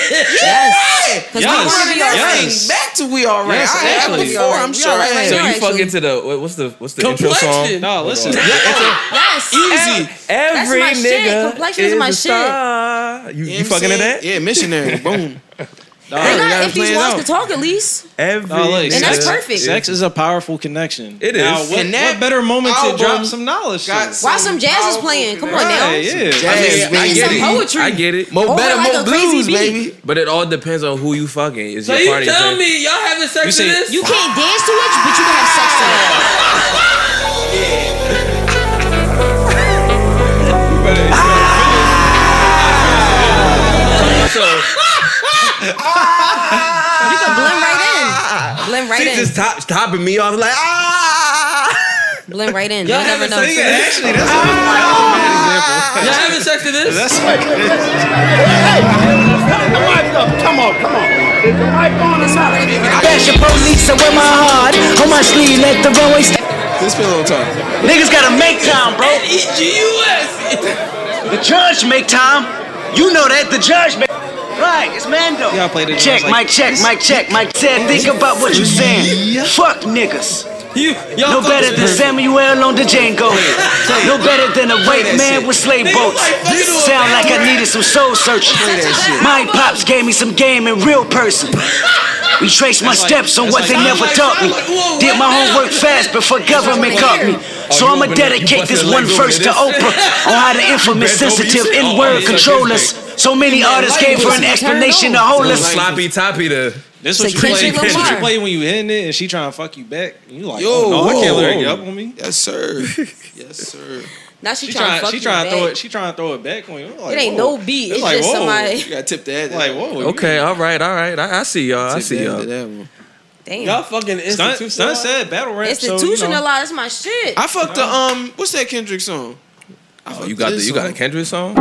Yes. Because Yes. we want to be all right. Yes. Back to we all right. Yes, I had actually. before. I'm We sure all I right had. right So now. you actually. fuck into the what- what's the what's the intro Complexion. song? No, listen. Yes. Easy. Every my shit. nigga Complexion is is my a shit. star. You, You know you what I'm fucking to saying? that? Yeah, missionary. Boom. They you got gotta if play these it walls out. could talk at least. Every No, look, And that's sex- perfect. Sex is a powerful connection. It Now, is. what, And that what better moment to album drop some knowledge? got to? Why some jazz is powerful playing? Come on connection. now. Right, yeah. Jazz, I, mean, I baby. get Some it. poetry. I get it. More Or better, like more a crazy blues, beat. baby. But it all depends on who you fucking. Is So your you party? tell so- me y'all having sex You to say- this? You can't dance to it, but you can have sex to So it. You can blend right in. Blend right she in. just top, topping me off like ah. Blend right in. Y'all You never having know. sex to this? Actually, that's a bad example. Y'all having sex to this? That's Come on, come on. Is the mic on or not? Dash your police, I wear my heart on my sleeve, let the runway st- This been a little time. Niggas gotta make time, bro. E G U S. The judge make time. You know that, the judge make. Right, it's Mando. You gotta play the Check, drums like- mic check, mic check, mic said, think about what you saying. Fuck niggas. You, y'all No better than Samuel on the Django. No better than a white man with slave boats. Sound like I needed some soul searching. My pops gave me some game in real person. Retraced my steps on what they never taught me. Did my homework fast before government caught me. So I'ma dedicate this one verse to Oprah on how the infamous sensitive N-word control us. So many artists gave her an explanation to hold us. sloppy toppy to. This what Say you play. Kendrick This what you Lamar. play when you hitting it and she trying to fuck you back. And you like, Yo, oh, no, I can't let her whoa. get up on me. Yes, sir. Yes, sir. Now she, She trying trying, to fuck she you trying to throw back. it. She trying to throw it back on you. Like, It ain't whoa. no beat. It's It's like, just whoa. somebody. You gotta tip that. Like, whoa. Okay, all right, all right. I, I see y'all. I Tip see that y'all. to that one. Damn. Y'all fucking Stunt, institutional. Stunt said battle rap. So, you know. Institutionalized. That's my shit. I fucked the um. What's that Kendrick song? I Oh, fucked you got the this you got a song. Kendrick song?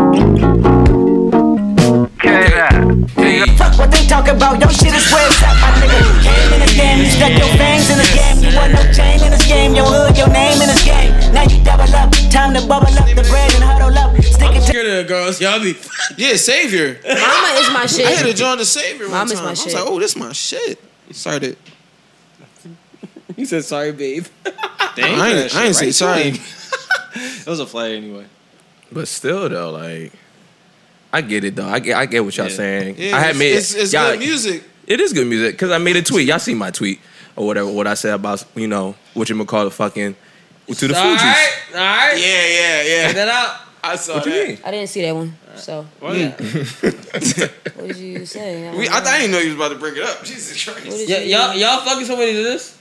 Fuck what they talk about, your shit is where it's at, my nigga. Came in this game, you stuck your fangs in this game. You want no chain in this game, your hood, your name in this game. Now you double up, time to bubble up the bread and huddle up. Stick it to Scared of the girls. Y'all be. Yeah, Savior. Mama is my shit. I had to join the Savior one Mama's time. my I was shit. like, oh, this my shit. Started. He said, "Sorry, babe." Damn, I ain't- that shit I ain't say right sorry. to him. It was a flag anyway. But still though, like I get it though. I get I get what y'all Yeah. saying. Yeah, I had it's, made it's, it's y'all- good music. It is good music because I made a tweet. Y'all see my tweet or whatever. What I said about you know what you gonna call the fucking to the all Fugees. right, all right. Yeah, yeah, yeah. Get that out. I saw What you that. mean? I didn't see that one. So What? Yeah. what did you say? I, don't We, I, know. thought, I didn't know you was about to bring it up. Jesus Christ. What did Y- you y'all, y'all fucking somebody to this?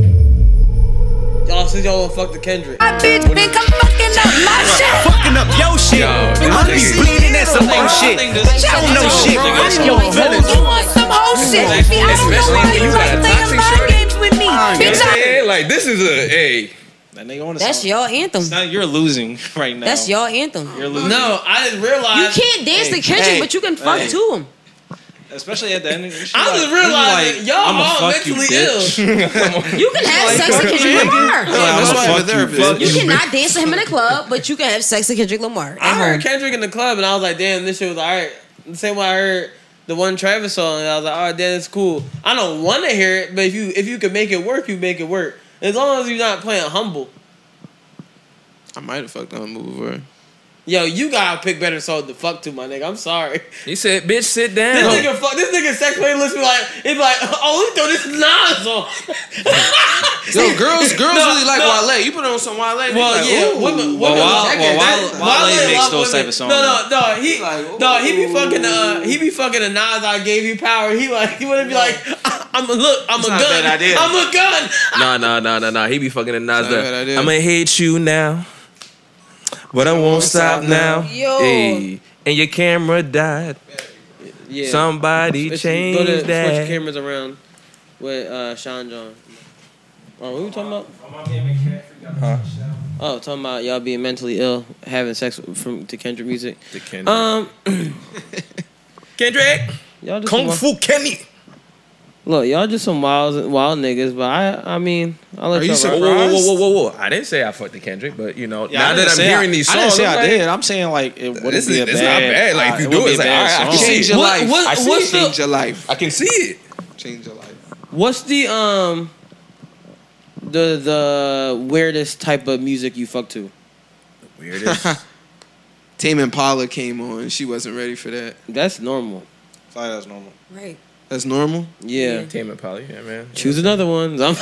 Y'all since y'all won't fuck the Kendrick. My bitch think I'm fucking up my shit. Fucking up your shit. Yo, I'm this just nigga- bleeding at some more shit. Y'all don't know shit. I'm your villain. You want some whole shit. See, I don't know Especially why when you you got a like playing toxic mind shorty. games with me. Bitch, I Yeah, like this is a hey. That nigga on the That's song. your anthem. Now you're losing right now. That's your anthem. You're losing. No, I didn't You realize. can't dance to Kendrick, hey, but you can fuck hey. to him. Especially at the end. She I like, just realized like, y'all I'ma all fuck you, mentally ill. bitch. You can have sex with Kendrick Lamar. That's why I have a therapist. You cannot dance with him in a club, but you can have sex with Kendrick Lamar. I at heard home. Kendrick in the club, and I was like, damn, this shit was alright. The same way I heard the one Travis song, and I was like, alright, damn, it's cool. I don't want to hear it, but if you if you can make it work, you make it work. As long as you're not playing humble. I might have fucked on a move or. Yo, you gotta pick better songs to fuck to, my nigga. I'm sorry. He said, "Bitch, sit down." This nigga, fuck, this nigga sex playlist be like, it be like, oh, we throw this Nas on. Yo, girls, girls No, really like no. Wale. You put on some Wale. they Well, like, yeah, ooh. women, women Well, Wale- like well, that. Wale- Wale Wale makes love those women. type of songs. No, no, no. He, Like, no, he be fucking. Uh, he be fucking a Nas. I gave you power. He like, he wouldn't be like, I'm a look. I'm It's a not a gun. bad idea. I'm a gun. Nah, nah, nah, nah, nah. He be fucking a Nas. Not a bad idea. I'ma hate you now, but I won't stop now. Yo. Hey, and your camera died. Yeah. Somebody Switch- changed go to, Switch your that. cameras around with uh, Sean John. Oh, what we talking about? Huh? Oh, talking about y'all being mentally ill, having sex from to Kendrick music. The Kendrick. Um, Kendrick. y'all just Kung some, Fu Kenny. look, y'all just some wild, wild niggas. But I, I mean, I'll let Are y'all you rock. Whoa, whoa, whoa, whoa, whoa, whoa! I didn't say I fucked the Kendrick, but you know, Yeah, now I that didn't I'm say hearing I, these I songs, didn't say I'm I like, did. I'm saying like it wouldn't This be is- a it's bad. not bad. Like, uh, if you it do wouldn't it, it's be a like, bad alright, I can song. see Change it. your What- life. what- I see what's it. Change the your life. I can see it. Change your life. what's the um the the weirdest type of music you fuck to? Weirdest. Tame Impala came on. She wasn't ready for that. That's normal. I thought that's normal. Right. That's normal. Yeah. Tame Impala, yeah, man. Choose another one. I'm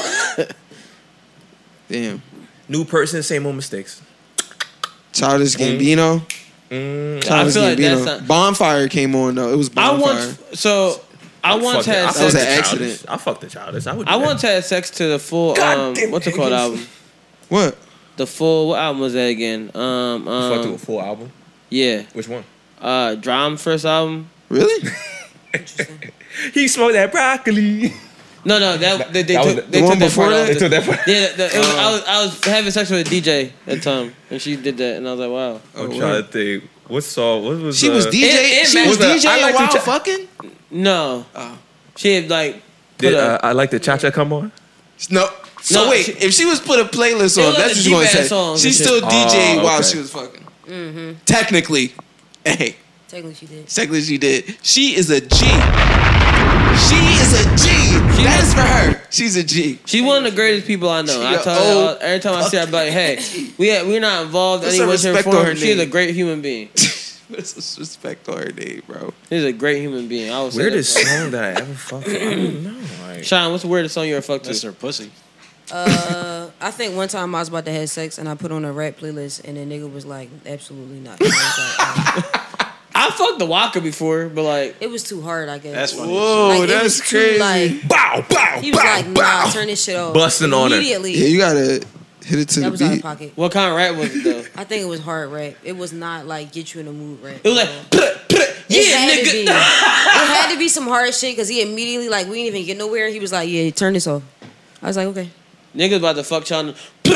Damn. New person, same old mistakes. Childish Gambino. Mm. Childish I feel like Gambino. that's not- Bonfire came on though. It was I Bonfire. once so I I'd once fuck the- had I'd That fuck was the an Childish. accident. I fucked the Childish. I would. Do I that. once had sex to the full God um damn what's it it, called niggas. album? What? The full what album was that again? Um, um fucked to a full album. yeah. Which one? Uh Drum first album. Really? He smoked that broccoli. No, no, that they, they That was took the- they the took one that before part that? off. They took that part. Yeah, the, it was, I was I was having sex with a D J at the time, and she did that, and I was like, wow. I'm Oh, trying word. to think. What song? What was? She was uh, D J. it- it she was was a- I DJing like to while cha- fucking. No, Oh. she had like put Did a, uh, I like the cha cha come on? No. So No, wait, she- if she was put a playlist It on, was that's like what the you want to deep-ass say. songs She and shit. still DJing Oh, while okay. she was fucking. Mm-hmm. Technically, hey, Technically, she did. technically she did. She is a G. She is a G. That is for her. She's a G. She's one of the greatest people I know. She I a tell her all, old every time I see her, I'm like, hey, we we're not involved in Put any some way, shape, or respect on form. her She's a name. great human being. Put some respect on her name, bro. She's a great human being. I would say Weirdest that. song that I ever fucked to? I don't know. Like, Sean, what's the weirdest song you ever fucked to? Mister Pussy. Uh, I think one time I was about to have sex and I put on a rap playlist and the nigga was like, absolutely not. I was like, um, I fucked the Walker before, but like it was too hard, I guess. That's funny. Whoa, Like, it that's was too, crazy. like- bow, bow, He was bow, like, nah, bow. turn this shit off. Busting on her. Immediately. Yeah, you gotta hit it to That the was out of beat. pocket. what kind of rap was it though? I think it was hard rap. It was not like get you in the mood rap. It was like, It yeah, had to be. nigga. It had to be some hard shit because he immediately like we didn't even get nowhere. He was like, yeah, turn this off. I was like, okay. Niggas about to fuck Sean.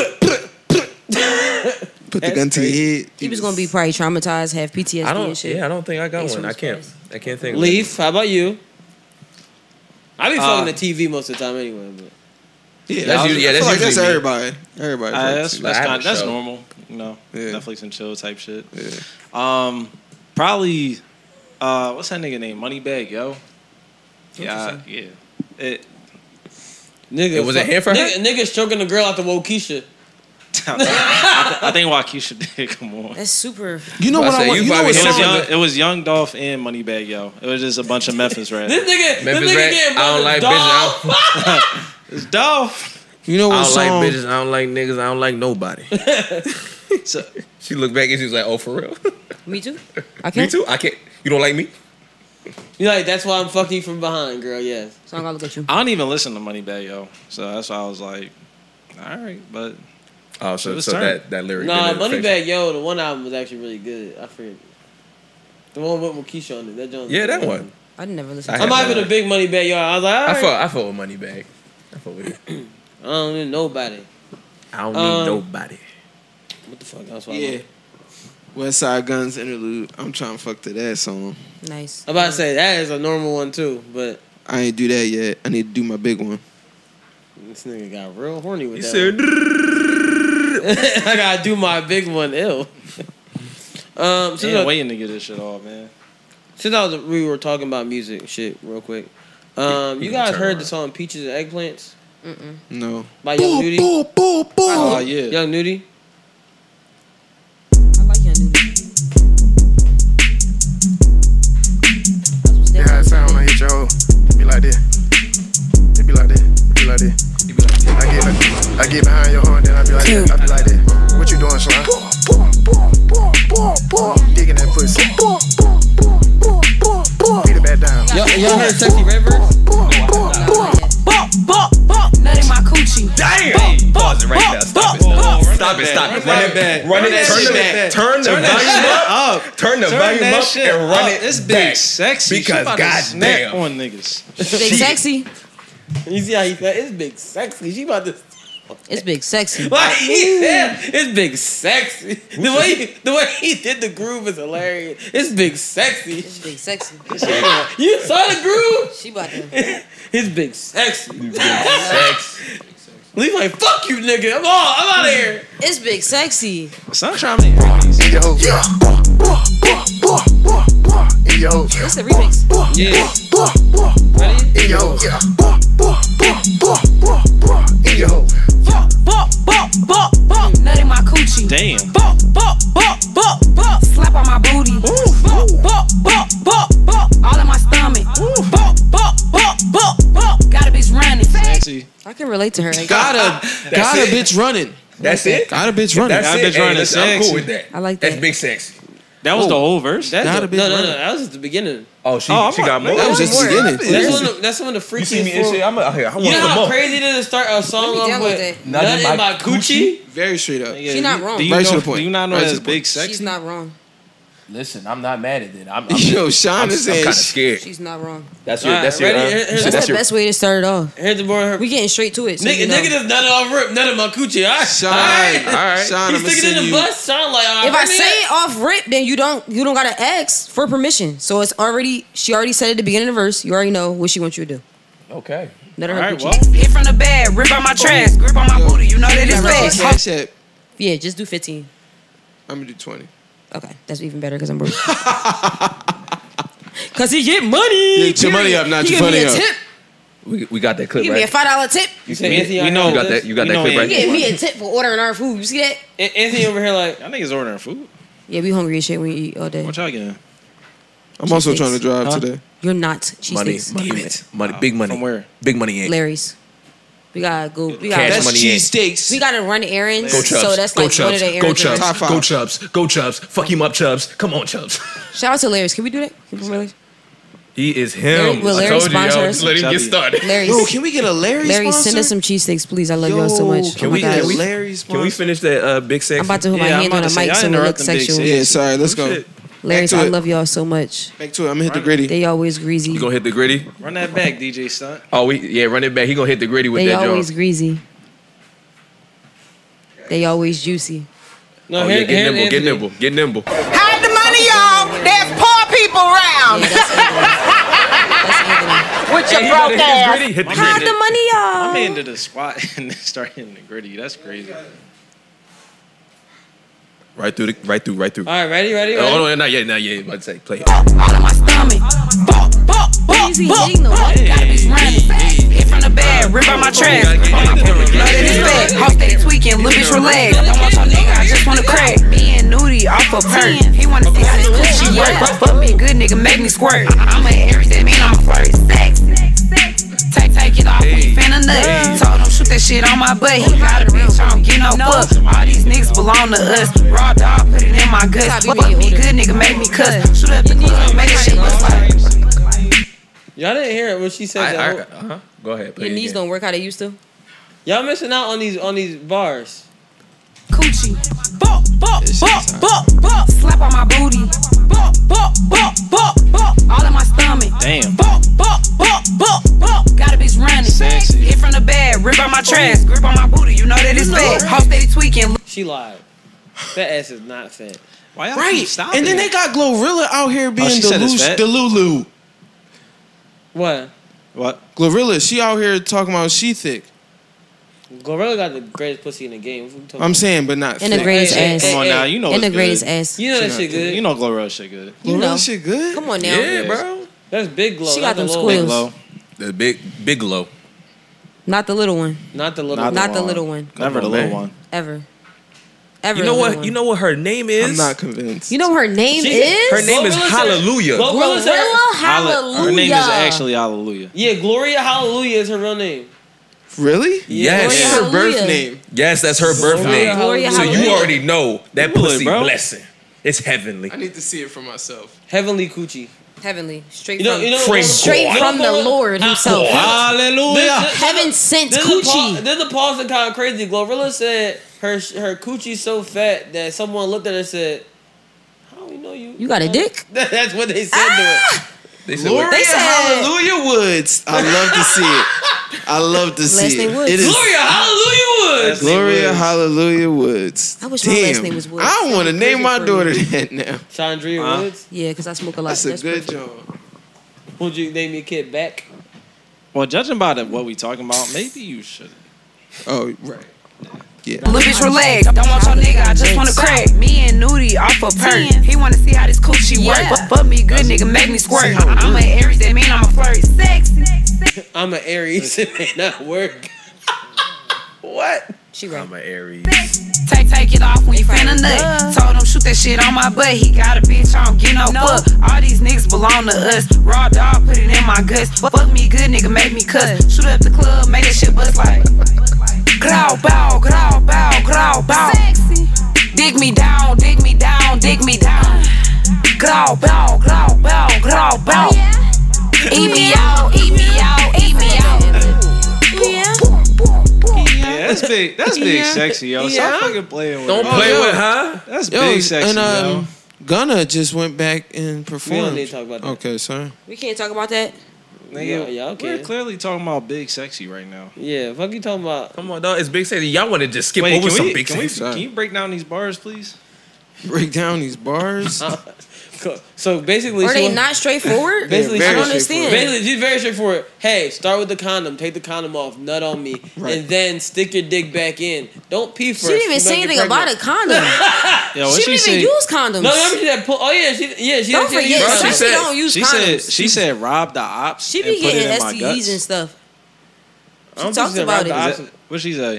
Put the That's gun to your head. He was gonna be probably traumatized, have P T S D I and don't. shit. Yeah, I don't think I got Thanks one. for I the can't. surprise. I can't think. of Leaf, how about you? I be Uh, fucking the T V most of the time anyway. But. Yeah, That's I was- usually- yeah, I feel that's like that's usually me. everybody. Everybody. Uh, fucks that's it. that's, I have kind, a that's show. normal. You know, Yeah. Netflix and chill type shit. Yeah. Um, probably. Uh, what's that nigga name? Moneybag, yo. Yeah, yeah. It. Nigga, It was a fuck- hit for her? nigga, nigga stroking the girl out the Wokisha. I, th- I think Waukesha did come on. That's super. You know I what I say, want? you You know probably what It hit was, Some song? of young, it was Young Dolph and Moneybag, yo. It was just a bunch of Memphis rap. This nigga, Memphis this nigga rap. getting I don't like dog. bitches. I don't, It's Dolph. You know I what don't song? like bitches. I don't like niggas. I don't like nobody. So, She looked back and she was like, "Oh, for real? Me too. I Me can't. too. I can't. You don't like me? You like that's why I'm fucking you from behind, girl. Yes. So I'm gonna look at you. I don't even listen to Moneybag, yo. So that's why I was like, all right, but Oh, It so was so turn. that that lyric. Nah, didn't affect Moneybag Yo, the one album was actually really good. I forget. The one with Wokisha on it. That Jones. you. Yeah, that one. I never listened. I to I'm had not even that. a big Moneybag Yo. I was like, all I right. fought. I fought with Moneybag. I fought with it. I don't need nobody. I don't Um, need nobody. What the fuck else? Yeah. West Side Guns interlude. I'm trying to fuck to that song. Nice. I'm about to say that is a normal one too, but I ain't do that yet. I need to do my big one. this nigga got real horny with He that. said, one. I gotta do my big one. Ill. um, since, Ain't I, waiting to get this shit off, man. since I was, we were talking about music shit real quick. Um, you guys heard the song "Peaches and Eggplants" Mm-mm. No. by Young Nudie? Oh, yeah. Young Nudie. I like Young Nudie. Yeah, how it sound when I hit your hoe. Be like this. It be like this. Be like this. I get, I get behind your horn, then I be like this. I be like this. What you doing, Slime? Digging that pussy. Beat it back down. Y'all, y'all heard "Sexy Red Verse"? Nut in my coochie. damn! Pause it right now. Stop it. Stop it. Stop it. Run it back. Run it. Turn the turn the volume up. Turn the volume up and run it. It's back. big sexy. Because She about to snap goddamn. on niggas. Big sexy. You see how he said it's big sexy. She about to. It's big sexy. Like he said, it's big sexy. The way he, the way he did the groove is hilarious. It's big sexy. It's big sexy. You saw the groove? She about to. It's big sexy. Big sex. Levi, fuck you, nigga. I'm all. I'm out of here. It's big sexy. Son trying to make Yo, yeah. Yo, It's a remix. Yeah. Ready? Yo, yeah. Yo. Nut in my coochie. Damn. Slap on my booty. All in my stomach. Got a bitch running. Sexy. I can relate to her. I Got a, got a it. bitch running. That's it. Got a bitch running. That's That it. bitch Hey, running listen, I'm sexy. cool with that. I like That's that. big sex. That was the whole verse? That's Gotta the, be no, no, no. running. That was just the beginning. Oh, she Oh, she I'm got not- more. That was just the More. beginning. That's one. Of, that's one of the You see me freakiest. and form- shit. I'm. I, I want You know some how more. crazy it is to start a song Let me off download with that. "Nut in Nut in my my coochie"? Very straight up. She not wrong. Do you Right know, to the point. Do you not know Right to that's the big point. sexy? She's not wrong. Listen, I'm not mad at it. I'm. I'm Yo, Sean I'm, is I'm saying kind of scared. She's not wrong. That's your. Alright, That's your. ready? Uh, Here- you here's said That's, that's the your. best way to start it off. Here's the boy. We getting straight to it. So Nigga, you know. nigga just nut it off rip, nut in my coochie. All right, Sean, all right, all right. Sean, He's I'ma sticking send in the you- bus. Sean like, all right, If I bring me say that. it off rip, then you don't you don't gotta ask for permission. So it's already she already said at the beginning of the verse. You already know what she wants you to do. Okay. Let her All her right, coochie. well. Hit from the bed, rip on my trash, grip on my booty. You know that it's Yeah, right. fast. Cash App. Yeah, just do fifteen. I'm gonna do twenty. Okay, that's even better because I'm broke. Cause he get money. Yeah, get your money up, not he your give me funny a up. tip. We we got that He clip give me a right. five dollar tip. You said We- Anthony, we I know- heard You got this? that. You got We that know clip He right. gave me a tip for ordering our food. You see that? An- Anthony over here like, Y'all niggas ordering food. Yeah, we hungry as shit when we eat all day. What y'all getting? I'm also Cheesesteaks. trying to drive Huh? today. You're not Money, cheesesteaks. money, money, big money. From where? Big money ain't. Larry's. We gotta go. We Cash gotta. That's money cheese steaks. We gotta run errands. Go Chubbs. So that's Go like one of Chubbs. the Go errands. Chubbs. Top five. Go Chubbs. Go Chubbs. Fuck him up, Chubbs. Come on, Chubbs. Shout out to Larry's. Can we do that? Can we put Larry's? He is Larry- him. will I Larry told you, sponsor yo. us? Just let him get Chubby. started. Larry's. Yo, can we get a Larry Larry, sponsor? send us some cheesesteaks, please. I love y'all so Yo, much. can oh we my get gosh. Larry Can we sponsor? finish that uh, big sex? I'm about to put my Yeah, I'm hand about on to a say, mic y'all so it looks interrupting Big sexual. Sis. Yeah, sorry. Let's go. Shit. Larry's, Back to I it. love y'all so much. Back to it. I'm gonna hit the gritty. They always greasy. You gonna hit the gritty? Run that back, D J Stunt. Oh, we yeah, run it back. He gonna hit the gritty with They that always joint. greasy. They always juicy. no, Oh here, yeah, get here, nimble, get Anthony. nimble, get nimble. Hide the money, y'all. There's poor people around. Yeah, that's Anthony. That's Anthony. With your Hey, he broke better hit his ass. gritty. Hit the Hide gritty. the money, My y'all. man did a squat and then start hitting the gritty. That's crazy. Right through the, right through, right through. All right, ready, ready, Oh, ready. no, not yet, not yet. About to say, play it. All in my stomach. Easy hitting the what? Got a bitch running. Hit from the bed, rip on my trash. Know that it's bad. House steady tweaking, little bitch relax. Don't want your nigga, I just wanna crack. Me and Nudie off a perk. He wanna see how this coochie work. But fuck me, good nigga, make me squirt. I'm a Aries, that mean I'm a flirt. Sex. Take, take it off, we finna nut. Told him shoot that shit on my butt. He got a bitch, I don't get no fuck. All these niggas belong to us. Raw dog, put it in my guts. Fuck me, good nigga, make me cuss. Shoot up the club, make that shit look like. Y'all didn't hear it when she said I, I, that. uh-huh. Go ahead, play Your it knees again. don't work how they used to. Y'all missing out on these on these bars. Coochie. Bop, bop, bop, bop, bop. Slap on my booty. Bop, bop, bop, bop, bop. All in my stomach. Damn. Bop, bop, bop, bop, bop. Got a bitch running. Sexy. Hit from the bed, rip on my trash. Grip on my booty, you know that it's fat. House steady tweaking. She lied. That ass is not fat. Why y'all right. keep stopping? And then they got Glorilla out here being she the said it's Lulu, fat? the Lulu. What? What? Glorilla, she out here talking about she thick. Glorilla got the greatest pussy in the game. What you talking I'm about? saying, but not And the thick. greatest Hey, hey, ass. hey, Come on hey. now, you know And it's the greatest good. ass. You know that She shit not good. You know Glorilla shit good. You Glorilla know. shit good. Come on now. Yeah, bro. That's big glow. She not got the them little Big squills. low. The big, big glow. Not the little one. Not the little. Not Not the one. little one. Never the on, little man. one. Ever. Ever. You know the what? little You one. know what her name is? I'm not convinced. You know what her name She- is? Her name is Glorilla said- Hallelujah. Glorilla said- Glorilla Halla- Hallelujah. Her name is actually Hallelujah. Yeah, Gloria Hallelujah is her real name. Really? Yes. What's Gloria her birth Hallelujah. name? Yes, that's her birth Gloria name. Gloria So you Hallelujah. already know that Google it, pussy bro. blessing. It's heavenly. I need to see it for myself. Heavenly Coochie. Heavenly. Straight You know, from, you know, From straight you know- from the Lord himself. Hallelujah. Heaven sent This coochie. is This is pause that kind of crazy. Glorilla said her her coochie's so fat that someone looked at her and said, "How do we know you? You got a dick? That's what they said to her. They said, Gloria They said- Hallelujah Woods. I love to see it. I love to Last see name it. Woods. It is Gloria Hallelujah Woods. Gloria Hallelujah Woods. I wish my Damn. last name was Woods. I want to That'd be name my crazy for daughter me. that now. Chandria Huh? Woods. Yeah, because I smoke a lot. That's a good perfect. job. Would you name your kid back? Well, judging by the, what we talking about, maybe you should. Oh, right. Yeah. Little bitch relax, don't want your nigga, I just wanna crack. Me and Nudie off a perk. He wanna see how this coochie work. Yeah. But fuck me good nigga, make me squirt. I'm an Aries, that mean I'm a flirt. Sexy. I'm an Aries. It may not work. What? She right. I'm an Aries. Take, take it off when you finna nut. Told him shoot that shit on my butt. He got a bitch, I don't get no fuck. All these niggas belong to us. Raw dog, put it in my guts. Fuck me good nigga, make me cuss. Shoot up the club, make that shit bust like. Growl, bow, growl, bow, growl, bow. Dig me down, dig me down, dig me down. Growl, bow, growl, bow, growl, bow. Eat me out, eat me out, eat me out. Yeah, that's big. That's big sexy, yo. Yeah. Stop fucking playing with Don't her. play yo. with her. That's Yo, big sexy, and um, yo. Gunna just went back and We performed. don't need to talk about that. Okay, sorry. We can't talk about that. Nigga, Yeah, yeah, okay. We're clearly talking about big sexy right now. Yeah, fuck you talking about. Come on, dog. It's big sexy. Y'all want to just skip Wait, over can some we, big can, we, sexy? can you break down these bars, please? Break down these bars. So basically, Are she they went- not straightforward? Basically, Yeah, I very don't understand. Basically, she's very straightforward. Hey, start with the condom. Take the condom off. Nut on me, Right. and then stick your dick back in. Don't pee first. She didn't even You say might get anything about a pregnant. condom. Yo, what she she, didn't say? even use condoms. No, remember she said. Pull, oh yeah, she yeah she. Don't she forget, Bro, she Sexy said- don't use She condoms. said she said rob the ops. She and be put it getting in my S T guts. Es and stuff. I don't She think talks said about rob it. the Is option. that- What she say?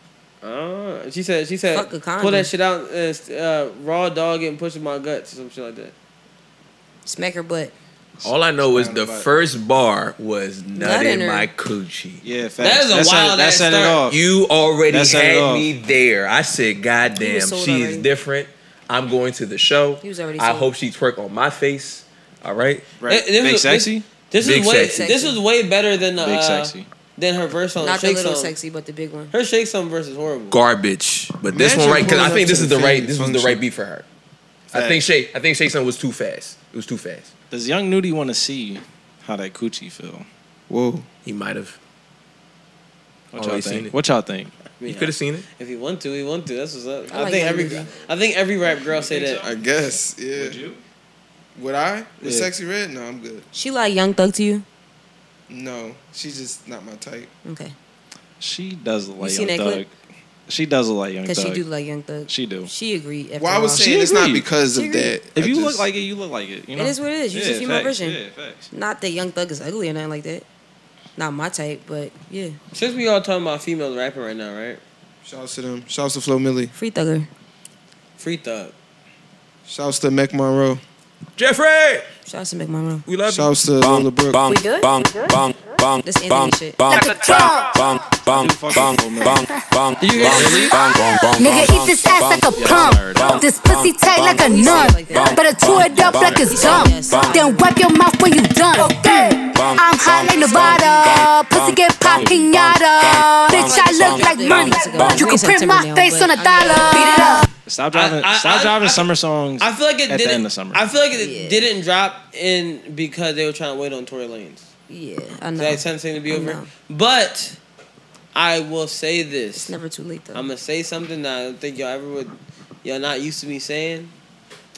Uh, she said she said Fuck a condom. pull that shit out, uh, uh, raw dog it and push in my guts or some shit like that. Smack her butt. All I know is the But- first bar was Nut nut in in her. my coochie. Yeah, facts. That is a That set- wild That ass set it start. off. You already That set it had off. me there. I said, He "Goddamn, was sold she is already. different. I'm going to the show. He was already I sold. hope she twerk on my face. All right, Right. Eh, this Big is- sexy. This Big is way sexy. this is way better than the Big uh, sexy. than her verse on Not the Shake little Some. sexy, but the big one. Her Shake Some verse is horrible. garbage." But this Imagine one, right? Because I pulling think up this to is the the right. family This was the function. right beat for her. I think Shay. I think Shay Son was too fast. It was too fast. Does young Nudie want to see how that coochie feel? Whoa. He might have. What y'all Already seen think? it. What y'all think? You could have seen it. If he want to, he want to. That's what's up. I I, like think Young every Nudie. I think every rap girl say that. I guess. Yeah. Would you? Would I? With Yeah. Sexy Red? No, I'm good. She like Young Thug to you? No, she's just not my type. Okay. She does look like seen Young that Thug. clip? She does look like Young Because Thug. she do like Young Thug. She do. She agreed. After Well, I a was while. saying She it's not agreed. because She of agreed. that. If I you just- look like it, you look like it. You know? It is what it is. You're yeah, just a female facts. version. Yeah, facts. Not that Young Thug is ugly or nothing like that. Not my type, but yeah. Since we all talking about females rapping right now, right? Shouts to them. Shouts to Flo Milli. Free Thugger. Free Thug. Shouts to Mac Monroe. Jeffrey, Shouts to Make My Room. we love you. Shouts to Lola Brooke. We good? Bang, bang, bang, This Anthony bang, shit. bang, Like a drum. bang, bang, Dude, fuck bang, with Flo Milli. bang, bang, Did you hear bang, Milli? bang, bang, bang, Nigga, bang, eat this ass like a Yeah, I pump. heard that. This pussy tight like a He said nun. it like that. Better chew it up like it's dumb. Then wipe your mouth when you done. I'm hot like Nevada. Pussy get pop pinata. Bitch, I look like money. You can print my face on a dollar. Beat it up. Stop driving. I- I- stop I- driving I- summer songs. I feel like it at didn't. the end of summer. I feel like it Yeah. didn't drop in because they were trying to wait on Tory Lanez. Yeah, I know. That tends to be I over. know. But I will say It's this. never too late though. I'm gonna say something that I don't think y'all ever would. Y'all not used to me saying.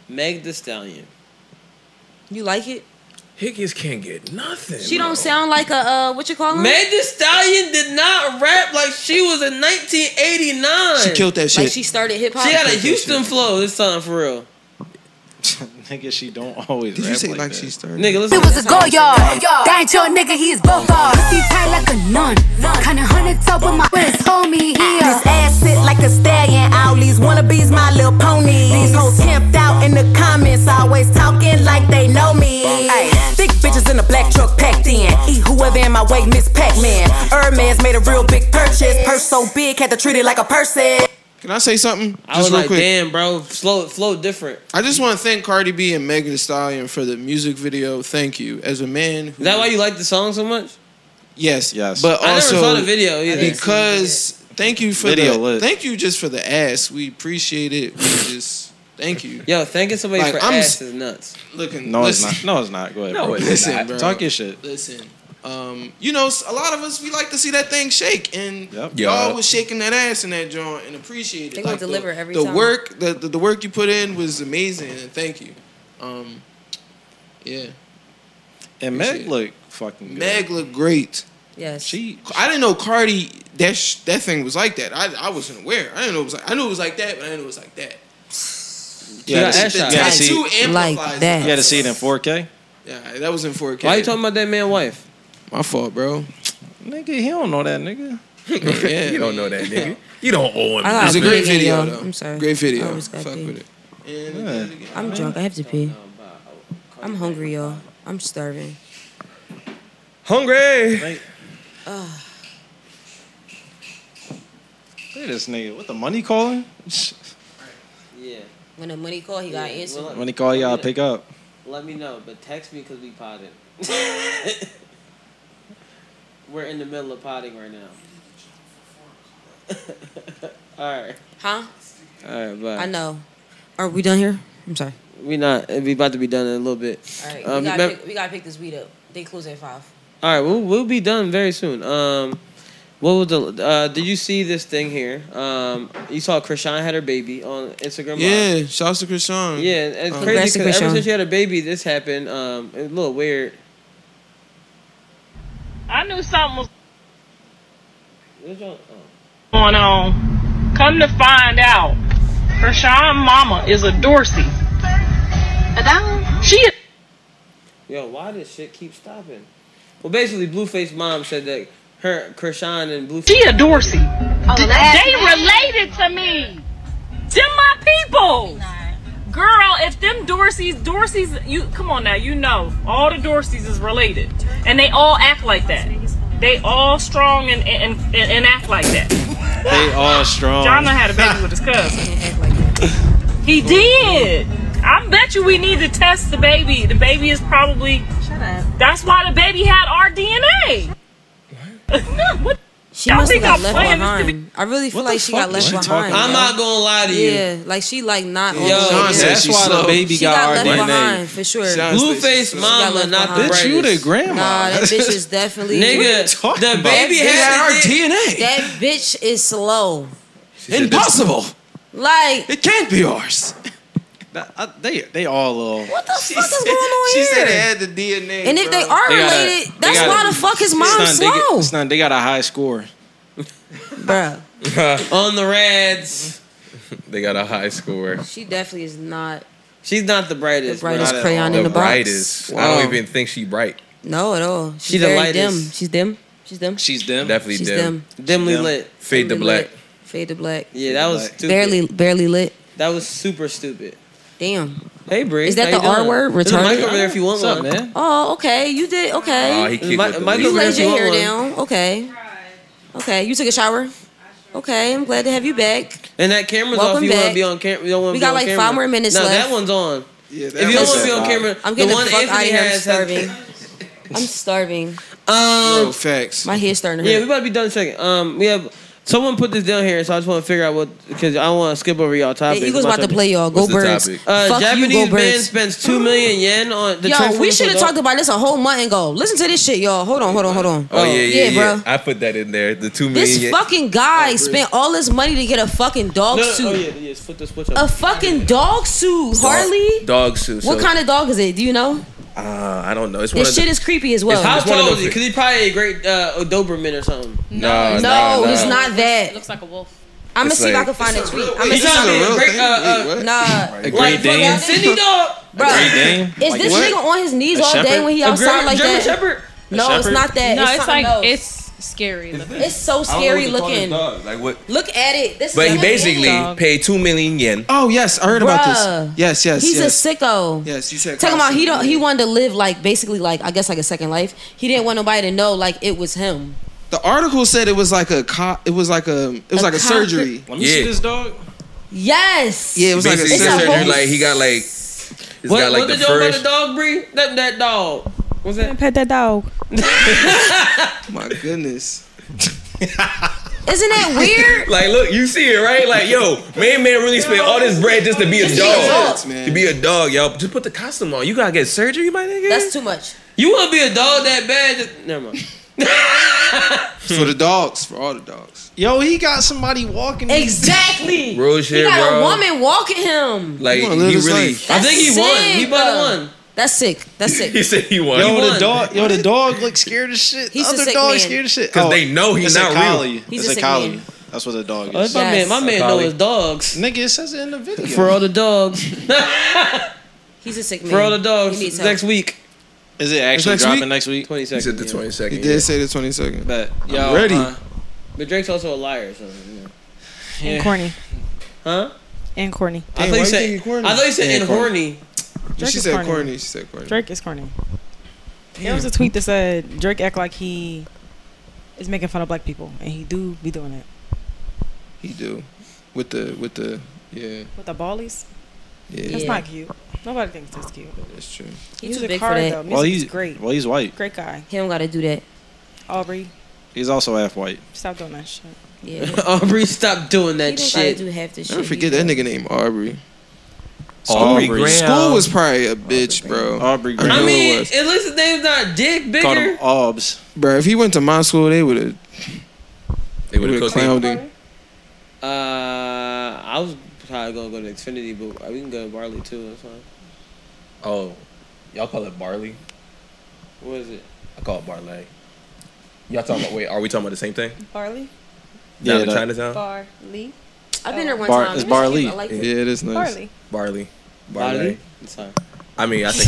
Meg Thee Stallion. You like it? Higgins can't get nothing. She don't sound like a uh, what you call her? Meg Thee Stallion did not rap like she was in nineteen eighty-nine. She killed that shit. Like she started hip hop. She had a Houston flow this time for real. Nigga, she don't always. Did rap you say like, like that. she started? Nigga, listen. It was a go yard. That ain't your nigga, he's both bars. Pussy tight like a nun. Kinda hundred top with my with his homie here. This ass sit like a stallion. All these wannabes, my little pony. These hoes camped out in the comments, always talking like they know me. Ay, thick bitches in a black truck packed in. Eat whoever in my way, Miss Pac-Man. Hermes made a real big purchase. Purse so big, had to treat it like a person. Can I say something? I was like, damn, bro, flow, flow different. I just want to thank Cardi B and Meg Thee Stallion for the music video. Thank you. As a man, who, Is that why you like the song so much? Yes, yes. But I also, never saw the video either. because thank you for Video the lit. thank you just for the ass. We appreciate it. We just thank you. Yo, thanking somebody Like, for I'm ass s- is nuts. Looking, No, listen, it's not. No, it's not. Go ahead. No, bro. it's listen, not. bro. Talk your shit. Listen, um, you know, a lot of us we like to see that thing shake, and Yep. y'all Yeah. was shaking that ass in that joint and appreciate it. They gonna Like, the- deliver every the time. work, the, the the work you put in was amazing, and thank you. Um, yeah, And Meg look fucking good. Meg looked great. Yes. She. I didn't know Cardi that sh- that thing was like that. I I wasn't aware. I didn't know it was like I knew it was like that, but I didn't know it was like that. You had got to ass see- shots. you had to see- Tattoo Like amplifies that. it. you had to see it in four K. Yeah, that was in four K. Why you talking about that man wife? My fault, bro. Nigga, he don't know that nigga. Yeah, You don't know that, nigga. You don't owe him. I got It was a pee great again, video, y'all. though. I'm sorry. Great I video. always got Fuck pee. with it. And Yeah. again, I'm drunk. I have to pee. I'm hungry, y'all. I'm starving. Hungry. Like, Ugh. look at this nigga. What the money calling? Yeah. When the money call, he got Yeah, answer. well, Money call, y'all pick up. Let me know, but text me because we potted. We're in the middle of potting right now. All right. Huh? All right, bye. I know. Are we done here? I'm sorry. We not. We about to be done in a little bit. All right. Um, we, gotta remem- pick, we gotta pick this weed up. They close at five. All right, we'll we'll be done very soon. Um, what was the? Uh, did you see this thing here? Um, you saw Krishan had her baby on Instagram. Live. yeah, shouts to Krishan. Yeah, and it's Um, crazy Congrats to because ever Krishan. since she had a baby, this happened. Um, it's a little weird. I knew something was Where's your- oh. going on. Come to find out, Krishan mama is a Dorsey. She is. Yo, why does shit keep stopping? Well, basically, Blueface mom said that her Krishan and Blueface. She a Dorsey. They related to me. Them my people. Girl, if them Dorseys, Dorseys, you come on now, you know all the Dorseys is related, and they all act like that. They all strong and and, and, and act like that. They all strong. John done had a baby with his cousin. He did. I bet you we need to test the baby. The baby is probably. Shut up. That's why the baby had our D N A. What? She Y'all must have think got I'm left playing this to behind. I really feel What like the she fuck got is left she behind. talking I'm yo. not gonna lie to you. Yeah, like she like not on. Yo, the- Sean yeah. said That's she why slow. the baby She got, got our left D N A. behind for sure. Sean- Blueface She got mama, left not the behind. Bitch, you the brightest. grandma. Nah, that bitch is definitely. Nigga, talking the about? baby They had had our the D N A. That bitch is slow. Impossible. Like, It can't be ours. That- I- they they all little. what the She fuck is said, going on she here? said they had the D N A. And if bro. they are They got a- related, they that's got a- why the fuck is mom Son, they, slow, get, son, they got a high score. bruh. on the Reds. They got a high score. She definitely is not She's not the brightest. the brightest Not at crayon all. in The the box. brightest. I Wow. don't even think she bright. No, at all. She's She the very lightest. dim. She's dim. She's dim. She's them. Definitely She's dim. dim. Dimly Dim. lit. Fade to Dimly black. lit. Fade to black. Yeah, that was Black. stupid. Barely, barely lit. That was super stupid. Damn. Hey, Bree. Is that how the you R doing? word? There's a mic Retarded? over there if you want What's up, one. man? Oh, okay. You did. Okay. Oh, he kicked Mi- with the Mike lead. over You there laid if you your want hair one. down. Okay. Okay. You took a shower. Okay. I'm glad to have you back. And that camera's Welcome off. You want back. to be on camera? You don't want We to be got on like camera. five more minutes no, left. that one's on. Yeah, that If you don't was want to be a on vibe. camera, I'm the getting the, one fuck out Anthony of here. I'm has. starving. Has, I'm starving. um, Yo, facts. My head's starting to yeah, hurt. we about to be done in a second. Um, we have Someone put this down here, so I just want to figure out what because I don't want to skip over y'all topic. The Eagles about to play y'all. Go What's the Birds. topic? Uh, Fuck you, Japanese Go man Birds. spends two million yen on the Yo, transfer we for should have dog- talked about this a whole month ago. Listen to this shit, y'all. Hold on, hold on, hold on. Oh, yeah, yeah, yeah, yeah. bro. I put that in there. The two million. This yen. fucking guy spent all this money to get a fucking dog No, no, suit. oh yeah, yeah. Flip the switch up. A fucking dog suit, Harley. Dog suit. What kind of dog is it? Do you know? Uh, I don't know. It's one This of shit the, is creepy as well. How It's one of tall is those- he? Because he's probably a great uh, Doberman or something. No, no, no, no. he's not that. Looks like a wolf. I'm gonna It's see if I like- can find a It's a tweet. real- I'm gonna He's see if not I a can. real Great, thing. uh, uh, Wait, what? Nah, A Like Great Dane. fucking Cindy dog. bro. Great Dane. Is Like this what? nigga on his knees A all day shepherd? when he A outside German, like German that? Shepherd. No, it's shepherd? not that. No, it's it's something like else. it's scary looking. It's so scary looking. Like what? Look at it. This But is he a basically dog. paid two million yen. Oh yes, I heard about Bruh. this. Yes, yes, He's yes. a sicko. Yes, you said. Talking about he don't. constantly. He wanted to live like basically like I guess like a second life. He didn't want nobody to know like it was him. The article said it was like a co- It was like a. It was A like a cop- surgery. Let me Yeah. see this dog. Yes. Yeah, it was like a Basically, It's a surgery. whole- surgery, like he got like. He's What, got like what the the dog about first. the dog breed? That that dog. What's that? Pet that dog. My goodness. Isn't that weird? Like, look, you see it, right? Like, yo, man, man, really spent all this bread just to be a Just be a dog. dog. Man. To be a dog, yo. Just put the costume on. You gotta get surgery, my nigga. That's too much. You want to be a dog that bad? Just, never mind. For the dogs, for all the dogs. Yo, he got somebody walking. Exactly. Real He shit, got bro. a woman walking him. Like, He he wanna live his really. life. I think he That's won. sick, He about to bro. won. That's sick. That's sick. He said he won. Yo, He the won. dog. Yo, the dog looks scared as shit. He's the a other sick dog man. scared as shit. Because they know he's it's not a real. collie. He's it's a a sick collie. man. That's what a dog Oh, is. that's my Yes. man. My man Collie. know his dogs. Nigga, it says it in the video. For all the dogs. He's a sick man. For all the dogs. He needs help. Next week. Is it actually next dropping week? next week? twenty He said seconds. the yeah. twenty He second. did say the twenty second. Bet. Yo, I'm ready. uh, But Drake's also a liar. So, yeah. And corny. Huh? And corny. I Damn, thought why you you said. think he corny? I thought you said Yeah, and corny. horny. Drake She is said corny. corny. She said corny. Drake is corny. There was a tweet that said Drake act like he is making fun of black people, and he do be doing it He do. With the with the yeah with the ballies. yeah. That's Yeah. not cute. Nobody thinks that's cute. That's true. He Music too big for hard that. though. well, Music he's is great. Well, he's white. Great guy. He don't gotta do that. Aubrey, He's also half white. stop doing that shit. Yeah. Aubrey, stop doing He that don't shit. gotta do half this shit. Never forget that nigga named Aubrey. Aubrey Aubrey. Graham. School was probably a bitch, bro. Aubrey I Graham. know I it mean, was. at least his name's not Dick Called Bigger. him Aubs. Bro, if he went to my school, they would have They would have cooked him. clowned him. Uh, I was probably gonna go to Xfinity, but we can go to Barley too. That's fine. Oh, y'all call it barley? What is it? I call it barley. Y'all talking about? Wait, are we talking about the same thing? Barley. Down Yeah, in that- Chinatown. Barley. I've been there one Bar- time. it's It was barley. cute. I like Yeah, it. it is nice. Barley. Barley. Barley. Barley. It's fine. I mean, I think.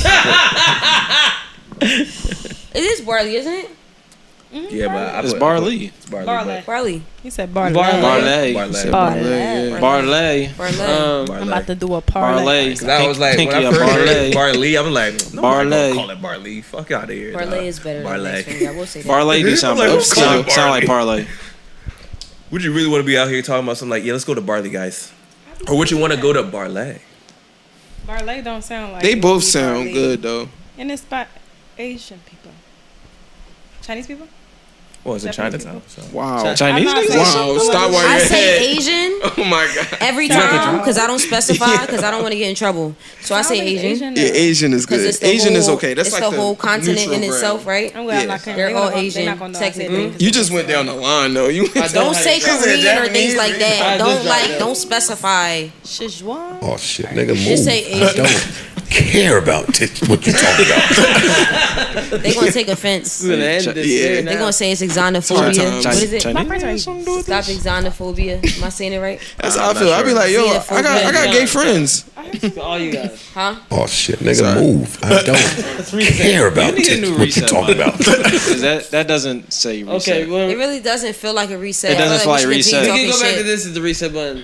It is barley, isn't it? yeah, but I It's put- barley. It's barley. Barley. Barley. He said barley. Barley. Barley. Barley. Said Barley. Barley, yeah. Barley. Barley. Um, Barley. I'm about to do a parlay. Barley. Cause I was like, Pinky when I up first heard barley. barley, I'm like, no, Barley. barley. Call it barley. Fuck out of here. Barley dog. is better Barley. than Xfinity. I will say that. Barley do sound, Like, better. what's called sound, sound like barley? parlay. Would you really want to be out here talking about something like, yeah, let's go to Barley, guys? Or would you want to go to Barley? Barley don't sound like They it both would be sound barley. good though. And it's by Asian people. Chinese people? Well, it's in Japanese Chinatown. So. Wow. Chinese I'm not niggas? saying- Wow. Stop while I you're say ahead. Asian Oh my god. every time because I don't specify because I don't want to get in trouble. So I say Asian. Yeah, Asian is Because good. it's the Asian is whole- okay. That's it's like the whole continent neutral in ground. itself, right? I'm glad I'm Yeah. not gonna- They're not all gonna- they're Asian, not gonna know I said technically. that. You just went down the line though. You went Don't down say like- She said Korean or Japanese, things like man. that. I Don't just like. dropped Don't specify. Sichuan. Oh shit, nigga, move. Just say I Asian. don't care about this, what you talking about. They gonna take offense. We're gonna end this Yeah. here They now. gonna say it's xenophobia. Sometimes. What is it? Chinese? Stop xenophobia. Am I saying it right? That's how I feel. I be like, yo, I got, I got gay friends. All you guys. Huh? Oh shit, nigga, Sorry. move. I don't care about You need a this, new what you reset talking button. about. 'Cause that, that doesn't say reset. Okay, well, It really doesn't feel like a reset. It doesn't I feel like we should reset. continue we can go talking back to shit. this is the reset button.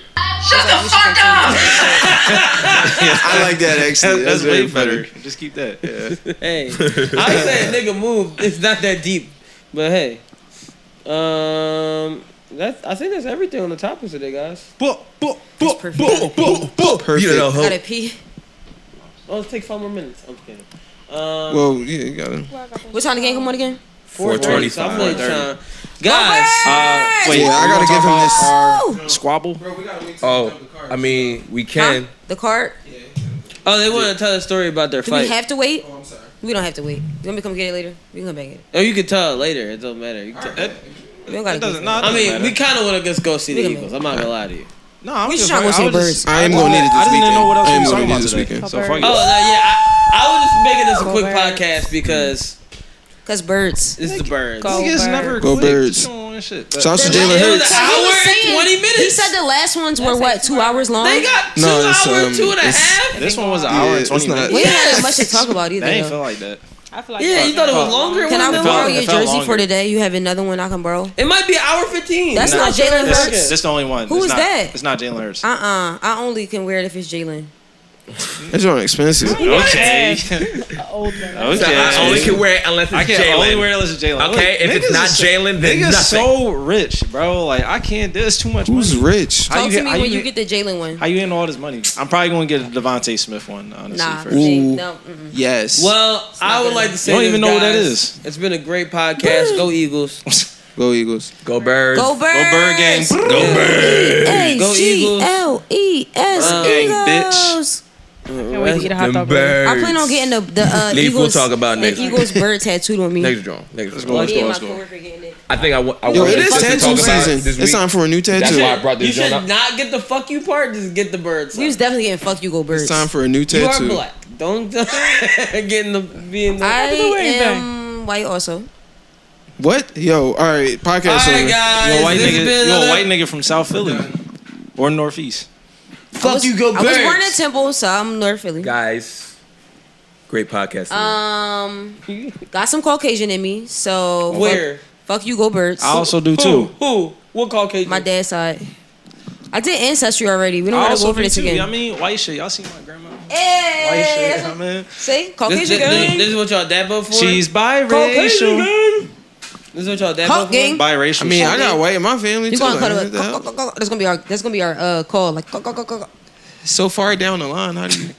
I like that actually. That's, That's, way very better. funny. Just keep that. Hey, I said nigga move. It's not that deep, but hey, um, that I think that's everything on the topics today, guys. Boop, boop, It's perfect. Perfect. You know, Gotta pee. Oh, let's take five more minutes. I'm just kidding. Um, Well, yeah, you gotta. What time the game come on again? four twenty-five. I'm really trying. Guys, Uh, wait, Yeah, I gotta give him this. our squabble. Oh, I mean, we can. The card. oh, they want to tell a story about their Do fight. we have to wait? We don't have to wait. You want me to come get it later? We can come back and get it. Oh, you can tell it later. It don't matter. You can tell. We don't gotta It doesn't. do No, it it. I doesn't mean, matter. we kind of want to just go see the We can Eagles. I'm not gonna lie to you. No, I We was just just trying to go see I was the just- birds. I am gonna need it this I weekend. didn't know what else I we am was gonna talking need about this today. weekend. So fuck Oh, it. no, yeah. I, I was just making this a Go quick Birds. podcast because Cause birds. it's the birds. Go Niggas Birds. never Go quit. Birds. Keep on shit. But- Shouts to The- Jalen It was Hurts. an He hour was and saying- twenty minutes. He said the last ones were what, two hours long? They got two No, it's, hours, um, two and a it's- half. This one was an Yeah, hour and it's twenty not- minutes. We didn't have that much to talk about either. They ain't though. feel like that. I feel like Yeah, you thought it was longer? Can I Wasn't it borrow longer? your it felt jersey longer. for today? You have another one I can borrow? It might be an hour fifteen. That's No, not sure. Jalen This, Hurts. this the only one. Who it's is not, that? It's not Jalen Hurts. Uh-uh. I only can wear it if it's Jalen. That's not expensive. Okay. old man. Okay. I only can wear it unless it's I can Jalen. only wear it unless it's Jalen. Okay, if it's Niggas not is so- Jalen, then niggas nothing. so rich, bro. Like I can't. There's too much. Who's money. rich? How Talk you to get? me How when you you get? get the Jalen one. How you getting all this money? I'm probably gonna get a Devontae Smith one. Honestly, Nah, first. Jay- Ooh. no. Mm-mm. Yes. Well, I would like to say You don't this, even know what that guys. is. It's been a great podcast. Go Eagles. Go Eagles. Go Birds. Go Birds. Go Bird gang. Go Birds. A Go G Eagles. L E S Um, gang, Eagles. Can't wait to eat a hot Them dog. birds. I plan on getting the the uh, Leaf, we'll Eagles. talk about the next. Eagles bird tattooed on me. Next draw. Next Let's draw. go. Let's Me go. and Let's my go. coworker getting it. I think I, wa- I Yo, wanted it is to tattoo talk about season. this It's week. time for a new That's tattoo. why I brought You this should joint up. not get the fuck you part. Just get the birds. You was definitely getting fuck you go birds. It's time for a new You are tattoo. black. Don't get in the being the. I anything. am white also. What? Yo, all right, podcast All right, over. guys. You a white this has nigga. been You a another- white nigga from South Philly or Northeast. Fuck you, go I birds. was born in Temple, so I'm North Philly. Guys, great podcast. Um, got some Caucasian in me, so Where? fuck you, go birds. I also do Who? too. Who? What Caucasian? My dad's side. I did ancestry already. We don't I gotta go also over do this too. again. I mean, white shit. Y'all seen my grandma? White Hey, shit. I mean, see, This, Caucasian this, girl. this, this is what y'all dad vote for? she's Caucasian biracial. gang. This is what y'all dad Hawk vote for? gang. Biracial. I mean, I shit. got white in my family You too. gonna Like, cut what it? the hell? That's gonna be our. That's gonna be our uh, call. Like, go, go, go, go, go. So far down the line, how do you?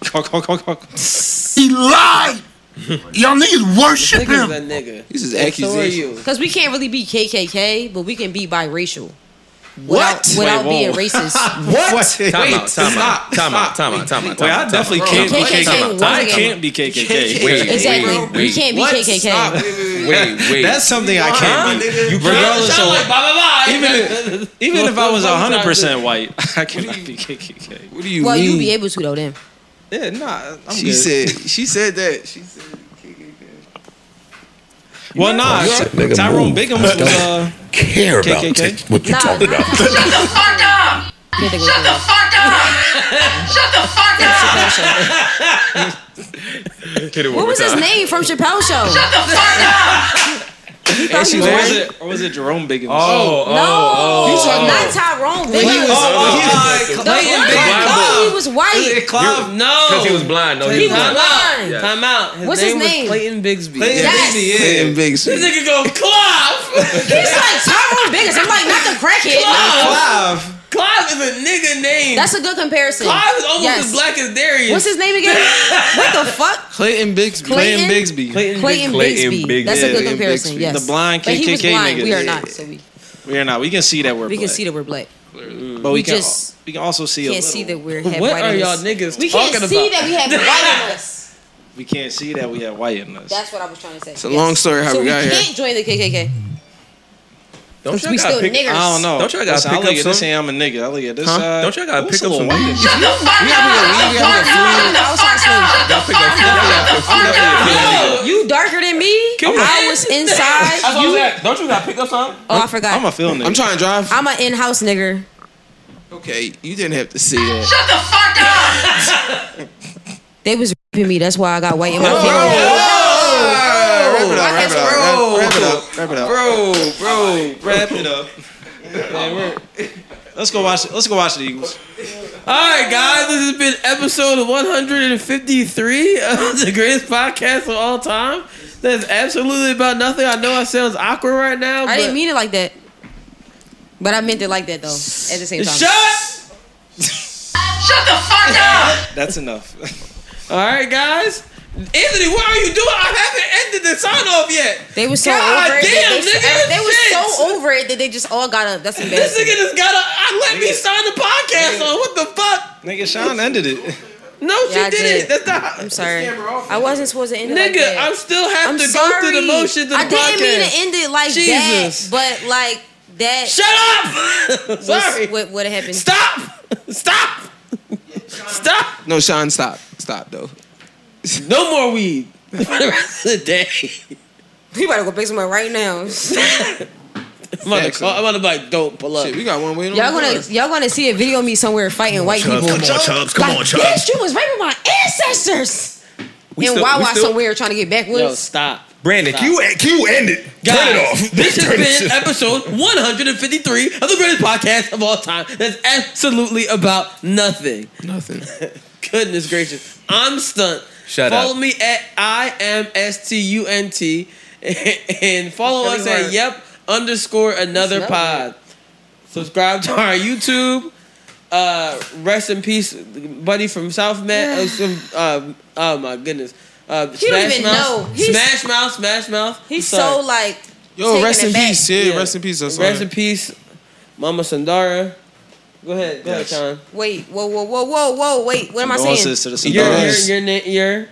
He lied. Y'all niggas worship Nigga's him. a nigga. This is So are accusation. you. Because we can't really be K K K, but we can be biracial. What? Without, without Wait, being whoa. racist. What? Time Wait, out, time stop, out, time out, stop. time out, time out, Wait, I time definitely out. can't be K K K K K K. was I again. can't be K K K. Wait, Exactly. wait, We wait. can't be What? K K K. Stop. Wait, wait, wait. Wait, wait. That's something I can't be. You Regardless Sound of like blah, blah, blah. even if, even if I was What- what- one hundred percent what- white, I cannot be K K K. What do you Well, mean? you be able to though. Then Yeah, nah. I'm She good. said. She said that. She said. Well, nah. nigga Tyrone move. Biggums was uh. Care about K K K? t- what you Nah. talking about. Can't think of Shut the fuck up! Shut the fuck up! Hit it one What more was his time. name from Chappelle Show? Shut the fuck up! He thought Actually, he was or was white. it or was it Jerome Biggins? Oh, No, oh, You talking not about- Tyrone. He was- Biggins. Oh, The Clayton one Biggins. I thought he was white. Clive, no. Because he was blind. No, He he was was blind. blind. Yeah. Time out. His What's name his name? was Clayton Bigsby. Yes. Clayton Bigsby. This nigga goes Clive. He's like Tyrone Biggins. I'm like, not the crackhead. Clive. Clive is a nigga name. That's a good comparison. Clive is almost Yes. as black as Darius. What's his name again? What the fuck? Clayton Bigsby. Clayton? Clayton Bigsby. Clayton, Clayton Clayton Bigsby. Bigsby. That's a good Yeah, comparison. Bigsby. Yes. The blind But he was K K K blind. nigga. We are not. So we, We are not. We can see that we're we can black. see that we're black. but we we can just we can also see a Can't little. see that we're have What white are in y'all us. niggas We talking can't about? see that we have white in us. We can't see that we have white in us. That's what I was trying to say. It's a long story how so we got we here. can't join the K K K. Don't We y'all still gotta pick? niggers. I don't know. Don't y'all gotta Listen, pick I look up at this some? and I'm a nigga. I look at this Huh? side. Don't y'all gotta Ooh, pick it's a up little some white. weed? Shut the fuck We gotta up! be a- we gotta be a I'm the outside slave. Y'all pick up some. You darker than me. I was inside. You, Don't you gotta pick up some? oh, I forgot. I'm a feeling nigga. I'm trying to drive. I'm an in-house nigger. Okay, you didn't have to say that. Shut the fuck up! They was raping me. That's why I got white in my Whoa, family. whoa, whoa. Wrap it up, wrap it up, wrap it up, wrap it up. Wrap it up. Let's go watch. Let's go watch the Eagles. All right, guys, this has been episode one hundred fifty-three of the greatest podcast of all time. That's absolutely about nothing. I know it sounds awkward right now, I but didn't mean it like that. But I meant it like that though. At the same time. shut. Shut the fuck up! That's enough. All right, guys. Anthony, what are you doing? I haven't ended the sign off yet. They were so God over it. damn, they, nigga, they, they were shit. so over it that they just all got up. That's This embarrassing. nigga just got a. I let me sign the podcast on. What the fuck? Nigga, Sean ended it. No, she Yeah, I didn't. did. That's not. I'm sorry. I wasn't supposed to end it like Nigga, that. I still have I'm to sorry. go through the motions of the I podcast. didn't mean to end it like Jesus. that, but like that. Shut up! Sorry. What what happened? Stop! Stop! Stop! No, Sean, stop. Stop, though. No more weed for the rest of the day. You better go pick someone right now. I'm about to call, I'm about to be like, don't pull up. Shit, we got one waiting Y'all on the gonna door. y'all gonna see a video of me somewhere fighting white Chubbs, people. come on, Chubbs, come like, on, Chubbs. Bitch, you was raping my ancestors. We and still- Wawa we still- somewhere trying to get backwoods. Yo, stop. Brandon, Stop. can you, can you end it? Guys, Turn it off. this Turn has this been shit- episode one hundred fifty-three of the greatest podcast of all time. That's absolutely about nothing. Nothing. Goodness gracious. I'm stunt. Shut follow up. me at I am S T U N T and follow us at yep underscore another Smell pod. Subscribe to our YouTube. Uh, rest in peace, buddy from South Met. Uh, some, uh, oh my goodness. Uh, He don't even know. He's- Smash Mouth. Smash Mouth. He's I'm sorry. so like. Yo, taking rest it in back. peace. Yeah, rest in peace. That's Rest all. in peace, Mama Sandara. Go ahead, go Yes. ahead, Sean. Wait, whoa, whoa, whoa, whoa, whoa, wait. What am I saying? Condolences to the Your your Sandaras. your na- your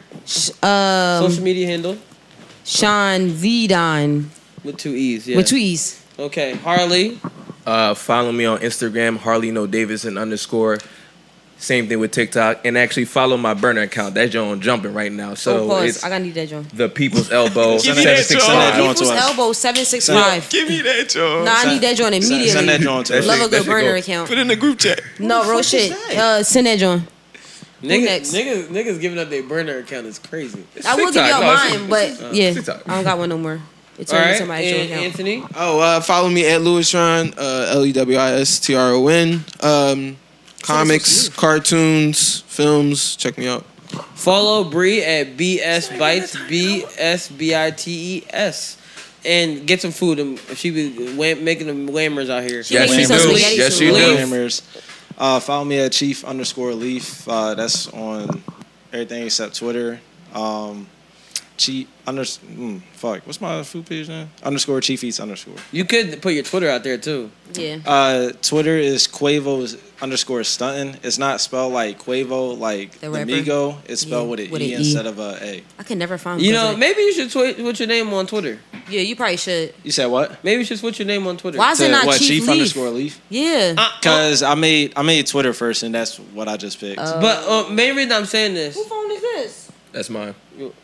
Um, social media handle Sean Vidon with two E's. Yeah. with two E's. Okay, Harley. Uh, follow me on Instagram, Harley No Davidson underscore. Same thing with TikTok, and actually follow my burner account. That's your own jumping right now. So oh, pause. it's I gotta need that joint. the People's Elbow Give me that seven six joint. five. Joint to People's us. Elbow seven six five. Give me that, Joe. Nah, I need that joint Send, immediately. send that joint to That us. Love shit- a good that shit burner go- account. Put it in the group chat. No, real shit. Uh, send that joint. Niggas, next? niggas, niggas giving up their burner account is crazy. I will give TikTok. y'all No, it's- mine, but it's- yeah, TikTok. I don't got one no more. It's All only right, somebody's joint and account. Anthony. Oh, uh, follow me at Louis Tron, uh, L E W I S T R O N. Um, comics, cartoons, films. Check me out. Follow Bree at B S Bites, B S B I T E S. And get some food. Um, She be wham- making them whammers out here. She Yes, make me she some do. spaghetti Yes, she soup. do. Hammers. Uh, follow me at Chief underscore Leaf. Uh, that's on everything except Twitter. Um, Chief under mm, fuck. What's my food page name? Underscore Chief Eats underscore. You could put your Twitter out there too. Yeah. Uh, Twitter is Quavo underscore stunting. It's not spelled like Quavo, like The the rapper? Migo. It's spelled Yeah, with an with E an E. instead of a A. I can never find. You because know, of- maybe you should twi- put your name on Twitter. Yeah, you probably should. You said what? Maybe you should switch your name on Twitter. Why is it To not what? Chief, Chief Leaf? underscore Leaf. Yeah. Uh, Cause I made I made Twitter first, and that's what I just picked. Uh, But uh, main reason I'm saying this, Who phone is this? That's mine.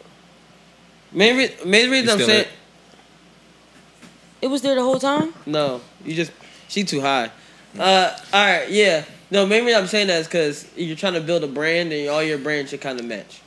main, re- main reason You I'm still saying, it? It was there the whole time. no, you just, she too high. Uh, all right, yeah. No, main reason I'm saying that is because you're trying to build a brand and all your brands should kind of match.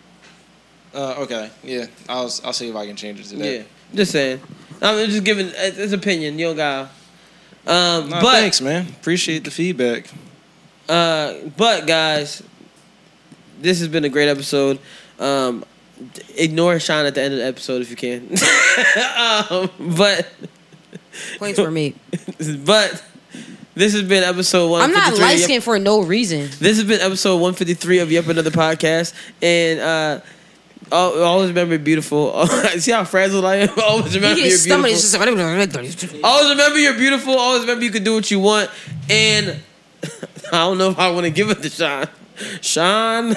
Uh, okay, yeah, I'll I'll see if I can change it to that. Yeah, just saying. I'm just giving it's it's opinion. You don't got. Um, Nah, but thanks, man. Appreciate the feedback. uh, but guys, this has been a great episode. Um, ignore Sean at the end of the episode if you can. um, but Points were made. but this has been episode one. I'm not light skinned for no reason. This has been episode one fifty-three of Yep Another Podcast, and uh, al- always remember you're beautiful. See how frazzled I am. Always remember He you're gets stomach. beautiful. It's just Always remember you're beautiful. Always remember you can do what you want. And I don't know if I want to give it to Sean. Sean.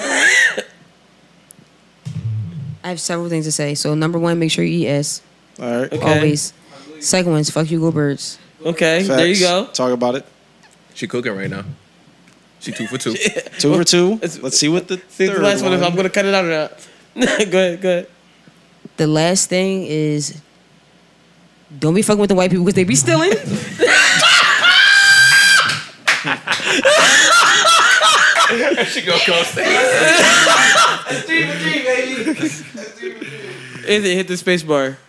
I have several things to say. So number one, make sure you eat ass. All right. Okay. Always. Second one is fuck you, go birds. Okay, Facts. there you go. Talk about it. She cooking right now. She two for two. Two for two. Let's see what the See third the last one one. if I'm gonna cut it out or not. go ahead, go ahead. The last thing is don't be fucking with the white people because they be stealing. She gonna come Anthony, hit the space bar.